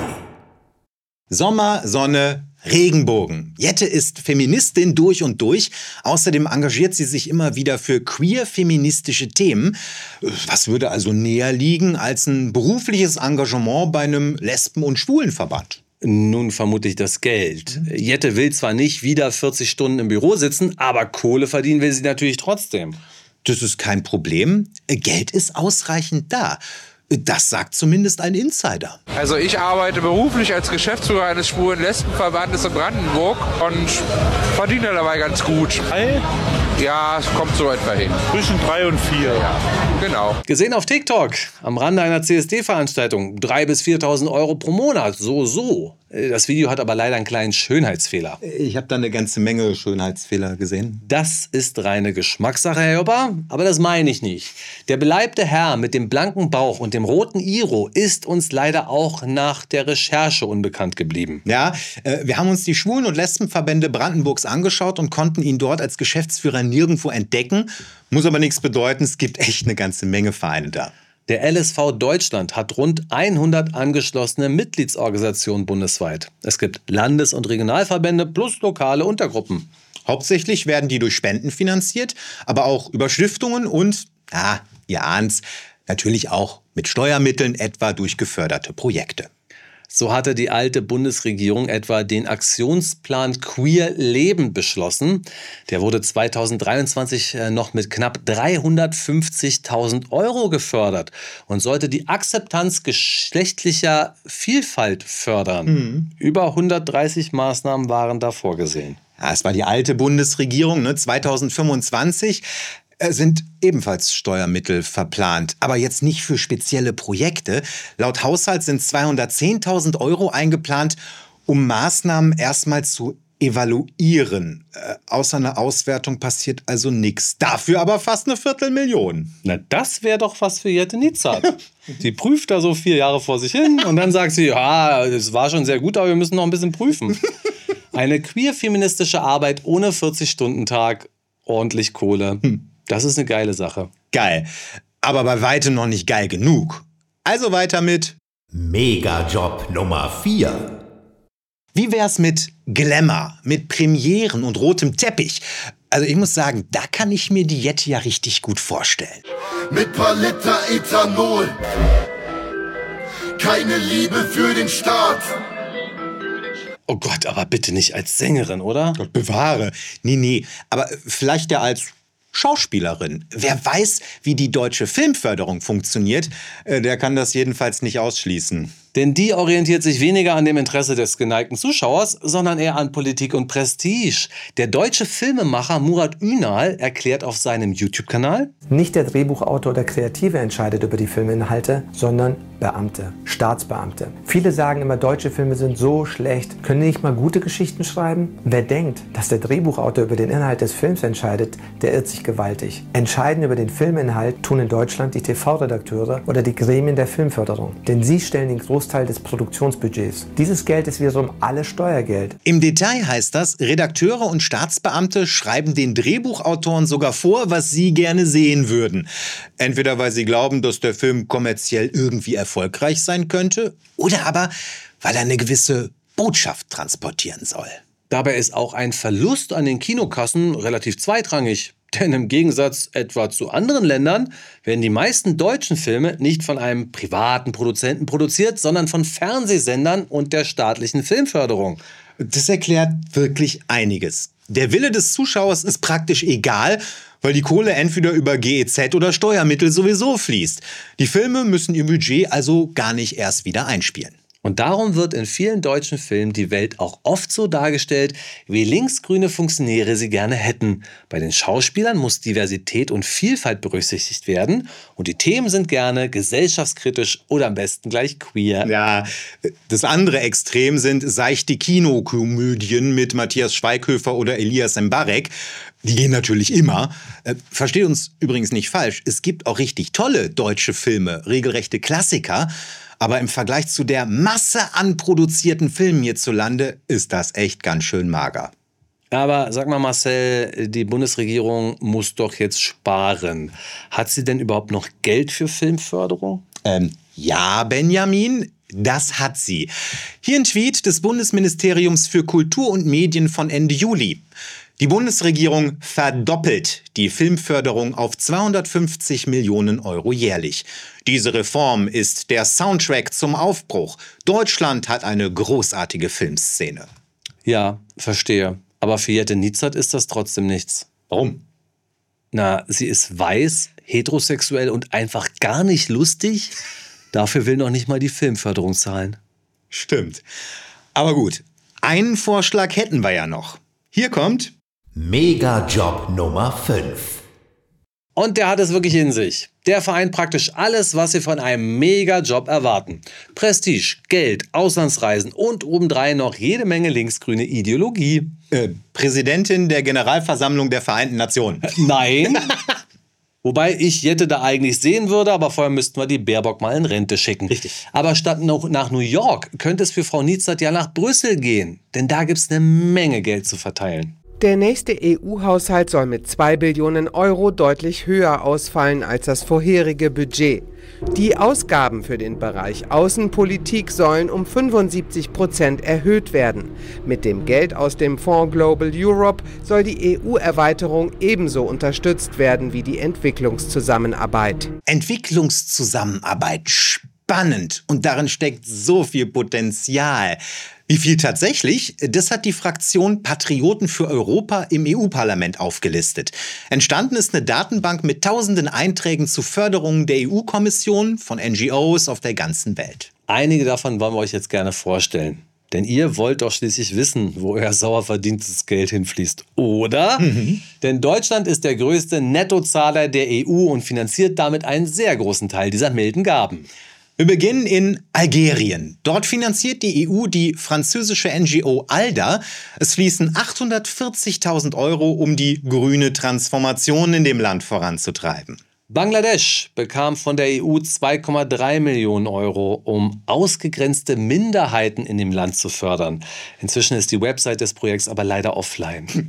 Sommer, Sonne, Regenbogen. Jette ist Feministin durch und durch. Außerdem engagiert sie sich immer wieder für queer-feministische Themen. Was würde also näher liegen als ein berufliches Engagement bei einem Lesben- und Schwulenverband? Nun vermutlich das Geld. Mhm. Jette will zwar nicht wieder vierzig Stunden im Büro sitzen, aber Kohle verdienen will sie natürlich trotzdem. Das ist kein Problem. Geld ist ausreichend da. Das sagt zumindest ein Insider. Also ich arbeite beruflich als Geschäftsführer eines Schwulen Lesbenverbandes in Brandenburg und verdiene dabei ganz gut. Drei? Ja, es kommt so etwa hin. Zwischen drei und vier. Ja, genau. Gesehen auf TikTok, am Rande einer C S D-Veranstaltung. drei bis viertausend Euro pro Monat, so, so. Das Video hat aber leider einen kleinen Schönheitsfehler. Ich habe da eine ganze Menge Schönheitsfehler gesehen. Das ist reine Geschmackssache, Herr Joppa, aber das meine ich nicht. Der beleibte Herr mit dem blanken Bauch und dem roten Iro ist uns leider auch nach der Recherche unbekannt geblieben. Ja, äh, wir haben uns die Schwulen- und Lesbenverbände Brandenburgs angeschaut und konnten ihn dort als Geschäftsführer nirgendwo entdecken. Muss aber nichts bedeuten, es gibt echt eine ganze Menge Vereine da. Der L S V Deutschland hat rund hundert angeschlossene Mitgliedsorganisationen bundesweit. Es gibt Landes- und Regionalverbände plus lokale Untergruppen. Hauptsächlich werden die durch Spenden finanziert, aber auch über Stiftungen und, ja, ihr ahnt's, natürlich auch mit Steuermitteln, etwa durch geförderte Projekte. So hatte die alte Bundesregierung etwa den Aktionsplan Queer Leben beschlossen. Der wurde zweitausenddreiundzwanzig noch mit knapp dreihundertfünfzigtausend Euro gefördert und sollte die Akzeptanz geschlechtlicher Vielfalt fördern. Mhm. Über hundertdreißig Maßnahmen waren da vorgesehen. Ja, es war die alte Bundesregierung, ne? zweitausendfünfundzwanzig sind ebenfalls Steuermittel verplant, aber jetzt nicht für spezielle Projekte. Laut Haushalt sind zweihundertzehntausend Euro eingeplant, um Maßnahmen erstmal zu evaluieren. Äh, außer einer Auswertung passiert also nichts. Dafür aber fast eine Viertelmillion. Na, das wäre doch was für Jette Nitzat. Sie prüft da so vier Jahre vor sich hin und dann sagt sie, ja, es war schon sehr gut, aber wir müssen noch ein bisschen prüfen. Eine queer-feministische Arbeit ohne vierzig-Stunden-Tag, ordentlich Kohle. Das ist eine geile Sache. Geil. Aber bei weitem noch nicht geil genug. Also weiter mit Megajob Nummer vier. Wie wär's mit Glamour, mit Premieren und rotem Teppich? Also ich muss sagen, da kann ich mir die Jette ja richtig gut vorstellen. Mit paar Liter Ethanol, keine Liebe für den Staat. Oh Gott, aber bitte nicht als Sängerin, oder? Gott bewahre. Nee, nee, aber vielleicht ja als Schauspielerin. Wer weiß, wie die deutsche Filmförderung funktioniert, der kann das jedenfalls nicht ausschließen. Denn die orientiert sich weniger an dem Interesse des geneigten Zuschauers, sondern eher an Politik und Prestige. Der deutsche Filmemacher Murat Ünal erklärt auf seinem YouTube-Kanal: Nicht der Drehbuchautor oder Kreative entscheidet über die Filminhalte, sondern Beamte, Staatsbeamte. Viele sagen immer, deutsche Filme sind so schlecht. Können die nicht mal gute Geschichten schreiben? Wer denkt, dass der Drehbuchautor über den Inhalt des Films entscheidet, der irrt sich gewaltig. Entscheiden über den Filminhalt tun in Deutschland die T V-Redakteure oder die Gremien der Filmförderung. Denn sie stellen den Großteil des Produktionsbudgets. Dieses Geld ist wiederum alles Steuergeld. Im Detail heißt das, Redakteure und Staatsbeamte schreiben den Drehbuchautoren sogar vor, was sie gerne sehen würden. Entweder weil sie glauben, dass der Film kommerziell irgendwie erfolgreich sein könnte, oder aber weil er eine gewisse Botschaft transportieren soll. Dabei ist auch ein Verlust an den Kinokassen relativ zweitrangig. Denn im Gegensatz etwa zu anderen Ländern werden die meisten deutschen Filme nicht von einem privaten Produzenten produziert, sondern von Fernsehsendern und der staatlichen Filmförderung. Das erklärt wirklich einiges. Der Wille des Zuschauers ist praktisch egal, weil die Kohle entweder über G E Z oder Steuermittel sowieso fließt. Die Filme müssen ihr Budget also gar nicht erst wieder einspielen. Und darum wird in vielen deutschen Filmen die Welt auch oft so dargestellt, wie linksgrüne Funktionäre sie gerne hätten. Bei den Schauspielern muss Diversität und Vielfalt berücksichtigt werden. Und die Themen sind gerne gesellschaftskritisch oder am besten gleich queer. Ja, das andere Extrem sind seichte Kinokomödien mit Matthias Schweighöfer oder Elias Mbarek. Die gehen natürlich immer. Versteht uns übrigens nicht falsch. Es gibt auch richtig tolle deutsche Filme, regelrechte Klassiker. Aber im Vergleich zu der Masse an produzierten Filmen hierzulande ist das echt ganz schön mager. Aber sag mal, Marcel, die Bundesregierung muss doch jetzt sparen. Hat sie denn überhaupt noch Geld für Filmförderung? Ähm, ja, Benjamin, das hat sie. Hier ein Tweet des Bundesministeriums für Kultur und Medien von Ende Juli. Die Bundesregierung verdoppelt die Filmförderung auf zweihundertfünfzig Millionen Euro jährlich. Diese Reform ist der Soundtrack zum Aufbruch. Deutschland hat eine großartige Filmszene. Ja, verstehe. Aber für Jette Nitzat ist das trotzdem nichts. Warum? Na, sie ist weiß, heterosexuell und einfach gar nicht lustig. Dafür will noch nicht mal die Filmförderung zahlen. Stimmt. Aber gut, einen Vorschlag hätten wir ja noch. Hier kommt Megajob Nummer fünf. Und der hat es wirklich in sich. Der vereint praktisch alles, was wir von einem Megajob erwarten. Prestige, Geld, Auslandsreisen und obendrein noch jede Menge linksgrüne Ideologie. Äh, Präsidentin der Generalversammlung der Vereinten Nationen. Nein. Wobei ich Jette da eigentlich sehen würde, aber vorher müssten wir die Baerbock mal in Rente schicken. Richtig. Aber statt noch nach New York könnte es für Frau Nitzat ja nach Brüssel gehen. Denn da gibt es eine Menge Geld zu verteilen. Der nächste E U-Haushalt soll mit zwei Billionen Euro deutlich höher ausfallen als das vorherige Budget. Die Ausgaben für den Bereich Außenpolitik sollen um fünfundsiebzig Prozent erhöht werden. Mit dem Geld aus dem Fonds Global Europe soll die E U-Erweiterung ebenso unterstützt werden wie die Entwicklungszusammenarbeit. Entwicklungszusammenarbeit, spannend. Und darin steckt so viel Potenzial. Wie viel tatsächlich? Das hat die Fraktion Patrioten für Europa im E U-Parlament aufgelistet. Entstanden ist eine Datenbank mit tausenden Einträgen zu Förderungen der E U-Kommission von N G Os auf der ganzen Welt. Einige davon wollen wir euch jetzt gerne vorstellen. Denn ihr wollt doch schließlich wissen, wo euer sauer verdientes Geld hinfließt, oder? Mhm. Denn Deutschland ist der größte Nettozahler der E U und finanziert damit einen sehr großen Teil dieser milden Gaben. Wir beginnen in Algerien. Dort finanziert die E U die französische N G O ALDA. Es fließen achthundertvierzigtausend Euro, um die grüne Transformation in dem Land voranzutreiben. Bangladesch bekam von der E U zwei Komma drei Millionen Euro, um ausgegrenzte Minderheiten in dem Land zu fördern. Inzwischen ist die Website des Projekts aber leider offline.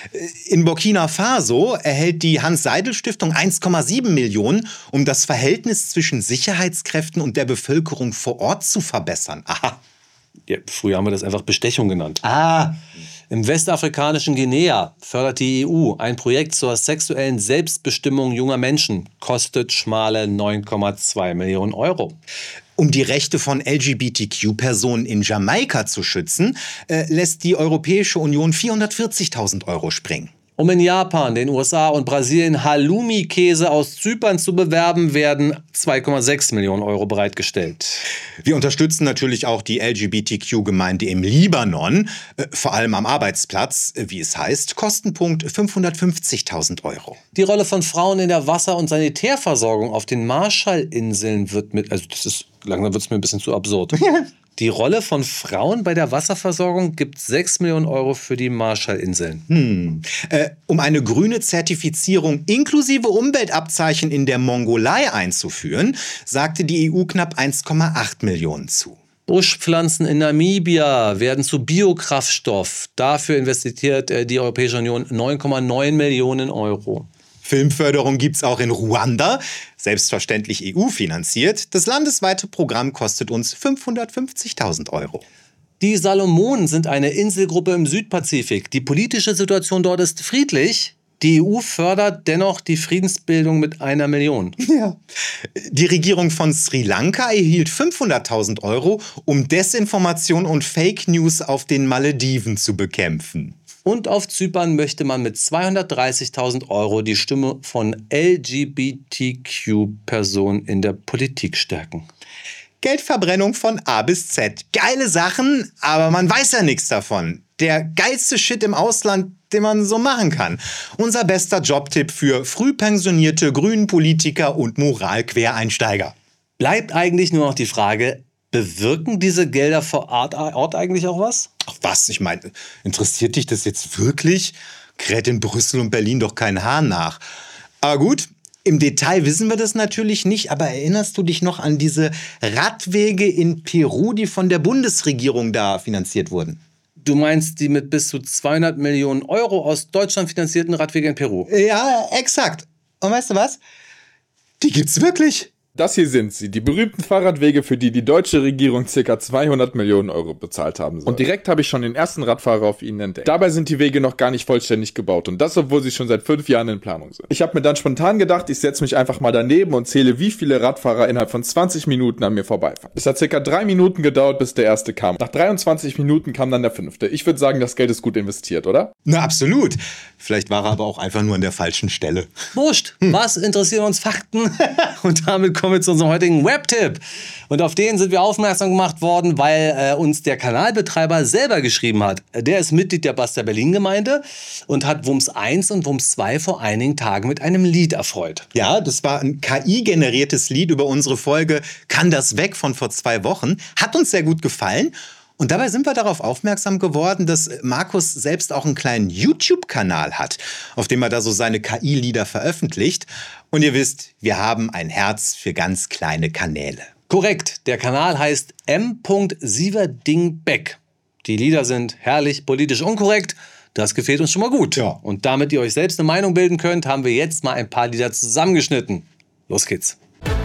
In Burkina Faso erhält die Hans-Seidel-Stiftung eins Komma sieben Millionen, um das Verhältnis zwischen Sicherheitskräften und der Bevölkerung vor Ort zu verbessern. Aha. Ja, früher haben wir das einfach Bestechung genannt. Ah. Im westafrikanischen Guinea fördert die E U ein Projekt zur sexuellen Selbstbestimmung junger Menschen. Kostet schmale neun Komma zwei Millionen Euro. Um die Rechte von L G B T Q-Personen in Jamaika zu schützen, äh, lässt die Europäische Union vierhundertvierzigtausend Euro springen. Um in Japan, den U S A und Brasilien Halloumi-Käse aus Zypern zu bewerben, werden zwei Komma sechs Millionen Euro bereitgestellt. Wir unterstützen natürlich auch die L G B T Q-Gemeinde im Libanon, äh, vor allem am Arbeitsplatz, äh, wie es heißt, Kostenpunkt fünfhundertfünfzigtausend Euro. Die Rolle von Frauen in der Wasser- und Sanitärversorgung auf den Marshallinseln wird mit, also das ist, langsam wird es mir ein bisschen zu absurd. Die Rolle von Frauen bei der Wasserversorgung gibt sechs Millionen Euro für die Marshallinseln. Hm. Äh, um eine grüne Zertifizierung inklusive Umweltabzeichen in der Mongolei einzuführen, sagte die E U knapp eins Komma acht Millionen zu. Buschpflanzen in Namibia werden zu Biokraftstoff. Dafür investiert äh, die Europäische Union neun Komma neun Millionen Euro. Filmförderung gibt's auch in Ruanda, selbstverständlich E U-finanziert. Das landesweite Programm kostet uns fünfhundertfünfzigtausend Euro. Die Salomonen sind eine Inselgruppe im Südpazifik. Die politische Situation dort ist friedlich. Die E U fördert dennoch die Friedensbildung mit einer Million. Ja. Die Regierung von Sri Lanka erhielt fünfhunderttausend Euro, um Desinformation und Fake News auf den Malediven zu bekämpfen. Und auf Zypern möchte man mit zweihundertdreißigtausend Euro die Stimme von L G B T Q-Personen in der Politik stärken. Geldverbrennung von A bis Z. Geile Sachen, aber man weiß ja nichts davon. Der geilste Shit im Ausland, den man so machen kann. Unser bester Jobtipp für frühpensionierte grünen Politiker und Moralquereinsteiger. Bleibt eigentlich nur noch die Frage, bewirken diese Gelder vor Ort, Ort eigentlich auch was? Ach was, ich meine, interessiert dich das jetzt wirklich? Kräht in Brüssel und Berlin doch kein Hahn nach. Aber gut, im Detail wissen wir das natürlich nicht, aber erinnerst du dich noch an diese Radwege in Peru, die von der Bundesregierung da finanziert wurden? Du meinst die mit bis zu zweihundert Millionen Euro aus Deutschland finanzierten Radwege in Peru? Ja, exakt. Und weißt du was? Die gibt's wirklich. Das hier sind sie, die berühmten Fahrradwege, für die die deutsche Regierung ca. zweihundert Millionen Euro bezahlt haben soll. Und direkt habe ich schon den ersten Radfahrer auf ihnen entdeckt. Dabei sind die Wege noch gar nicht vollständig gebaut und das, obwohl sie schon seit fünf Jahren in Planung sind. Ich habe mir dann spontan gedacht, ich setze mich einfach mal daneben und zähle, wie viele Radfahrer innerhalb von zwanzig Minuten an mir vorbeifahren. Es hat ca. drei Minuten gedauert, bis der erste kam. Nach dreiundzwanzig Minuten kam dann der fünfte. Ich würde sagen, das Geld ist gut investiert, oder? Na, absolut. Vielleicht war er aber auch einfach nur an der falschen Stelle. Wurscht, hm. Was interessieren uns Fakten? Und damit kommen wir zu unserem heutigen Webtipp. Und auf den sind wir aufmerksam gemacht worden, weil äh, uns der Kanalbetreiber selber geschrieben hat. Der ist Mitglied der Buster Berlin Gemeinde und hat Wumms eins und Wumms zwei vor einigen Tagen mit einem Lied erfreut. Ja, das war ein K I-generiertes Lied über unsere Folge Kann das weg von vor zwei Wochen. Hat uns sehr gut gefallen. Und dabei sind wir darauf aufmerksam geworden, dass Markus selbst auch einen kleinen YouTube-Kanal hat, auf dem er da so seine K I-Lieder veröffentlicht. Und ihr wisst, wir haben ein Herz für ganz kleine Kanäle. Korrekt, der Kanal heißt M. Sieverdingbeck. Die Lieder sind herrlich politisch unkorrekt. Das gefällt uns schon mal gut. Ja. Und damit ihr euch selbst eine Meinung bilden könnt, haben wir jetzt mal ein paar Lieder zusammengeschnitten. Los geht's.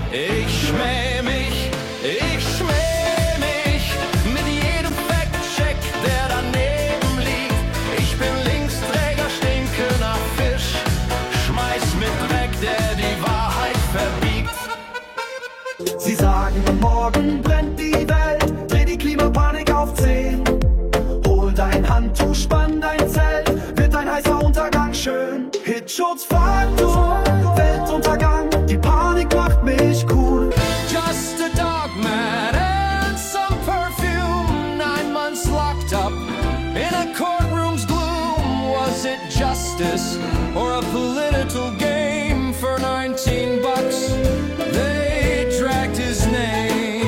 Ich schmäh mich, ich schmäh mich mit jedem Fact-Check, der daneben liegt. Ich bin Linksträger, stinke nach Fisch, schmeiß mit Dreck, der die Wahrheit verbiegt. Sie sagen, morgen brennt die Welt, dreh die Klimapanik auf zehn. Hol dein Handtuch, spann dein Zelt, wird ein heißer Untergang schön. Hitzschutzfaktor, Weltuntergang, die Panik macht mich cool. Just a dog man and some perfume, nine months locked up in a courtroom's gloom. Was it justice or a political game for nineteen bucks? They dragged his name.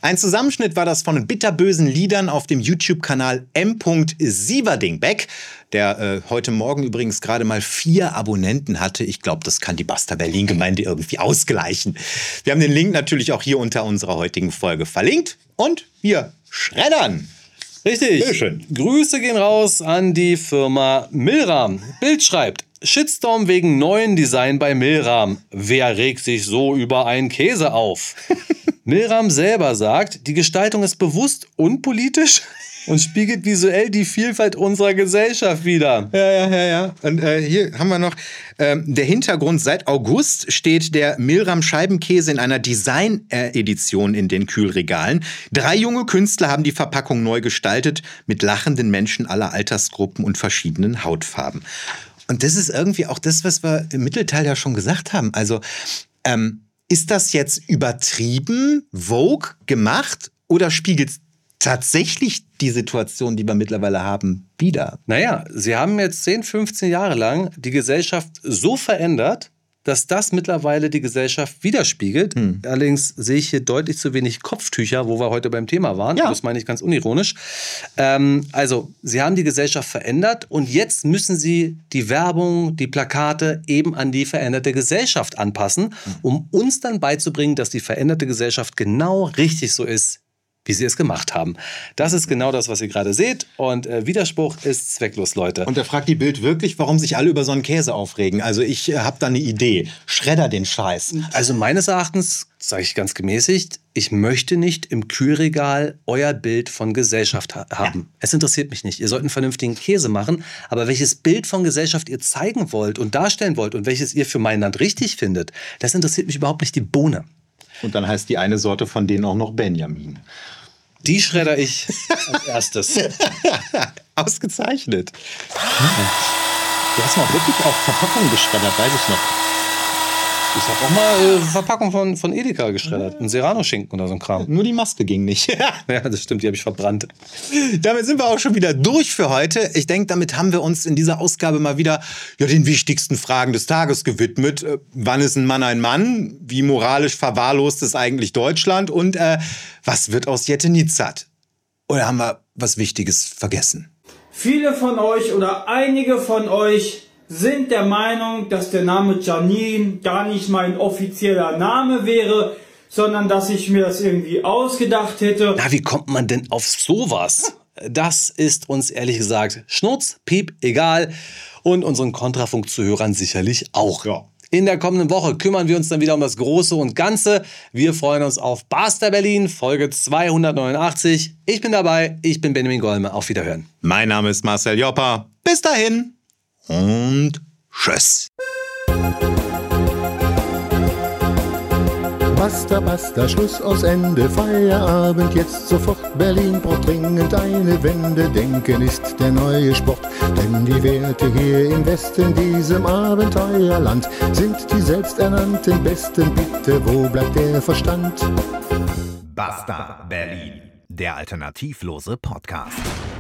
Ein Zusammenschnitt war das von bitterbösen Liedern auf dem YouTube-Kanal M. Sieverdingbeck, der äh, heute Morgen übrigens gerade mal vier Abonnenten hatte. Ich glaube, das kann die Basta Berlin-Gemeinde irgendwie ausgleichen. Wir haben den Link natürlich auch hier unter unserer heutigen Folge verlinkt und wir schreddern. Richtig. Bitteschön. Grüße gehen raus an die Firma Milram. Bild schreibt: Shitstorm wegen neuen Design bei Milram. Wer regt sich so über einen Käse auf? Milram selber sagt, die Gestaltung ist bewusst unpolitisch und spiegelt visuell die Vielfalt unserer Gesellschaft wider. Ja, ja, ja, ja. Und äh, hier haben wir noch ähm, der Hintergrund. Seit August steht der Milram Scheibenkäse in einer Design-Edition in den Kühlregalen. Drei junge Künstler haben die Verpackung neu gestaltet mit lachenden Menschen aller Altersgruppen und verschiedenen Hautfarben. Und das ist irgendwie auch das, was wir im Mittelteil ja schon gesagt haben. Also, ähm, ist das jetzt übertrieben, Vogue gemacht oder spiegelt es tatsächlich die Situation, die wir mittlerweile haben, wider? Naja, sie haben jetzt zehn, fünfzehn Jahre lang die Gesellschaft so verändert, dass das mittlerweile die Gesellschaft widerspiegelt. Hm. Allerdings sehe ich hier deutlich zu wenig Kopftücher, wo wir heute beim Thema waren. Ja. Das meine ich ganz unironisch. Ähm, also, sie haben die Gesellschaft verändert und jetzt müssen sie die Werbung, die Plakate eben an die veränderte Gesellschaft anpassen, um uns dann beizubringen, dass die veränderte Gesellschaft genau richtig so ist, wie sie es gemacht haben. Das ist genau das, was ihr gerade seht. Und äh, Widerspruch ist zwecklos, Leute. Und da fragt die Bild wirklich, warum sich alle über so einen Käse aufregen. Also ich äh, habe da eine Idee. Schredder den Scheiß. Also meines Erachtens, sage ich ganz gemäßigt, ich möchte nicht im Kühlregal euer Bild von Gesellschaft ha- haben. Ja. Es interessiert mich nicht. Ihr sollt einen vernünftigen Käse machen. Aber welches Bild von Gesellschaft ihr zeigen wollt und darstellen wollt und welches ihr für mein Land richtig findet, das interessiert mich überhaupt nicht die Bohne. Und dann heißt die eine Sorte von denen auch noch Benjamin. Die schredder ich als erstes. Ausgezeichnet. Du hast mal wirklich auch Verpackungen geschreddert, weiß ich noch. Ich habe auch mal äh, Verpackung von, von Edeka geschreddert. Ein Serrano-Schinken oder so ein Kram. Nur die Maske ging nicht. Ja, das stimmt, die habe ich verbrannt. Damit sind wir auch schon wieder durch für heute. Ich denke, damit haben wir uns in dieser Ausgabe mal wieder ja, den wichtigsten Fragen des Tages gewidmet. Äh, wann ist ein Mann ein Mann? Wie moralisch verwahrlost ist eigentlich Deutschland? Und äh, was wird aus Jettenizat? Oder haben wir was Wichtiges vergessen? Viele von euch oder einige von euch sind der Meinung, dass der Name Janine gar nicht mein offizieller Name wäre, sondern dass ich mir das irgendwie ausgedacht hätte. Na, wie kommt man denn auf sowas? Das ist uns ehrlich gesagt Schnurz, Piep, egal. Und unseren Kontrafunk-Zuhörern sicherlich auch. Ja. In der kommenden Woche kümmern wir uns dann wieder um das Große und Ganze. Wir freuen uns auf Basta Berlin, Folge zweihundertneunundachtzig. Ich bin dabei, ich bin Benjamin Golme. Auf Wiederhören. Mein Name ist Marcel Joppa. Bis dahin. Und tschüss. Basta, basta, Schluss aus Ende, Feierabend, jetzt sofort, Berlin braucht dringend eine Wende, Denken ist der neue Sport, denn die Werte hier im Westen, diesem Abenteuerland, sind die selbsternannten Besten, bitte, wo bleibt der Verstand? Basta Berlin, der alternativlose Podcast.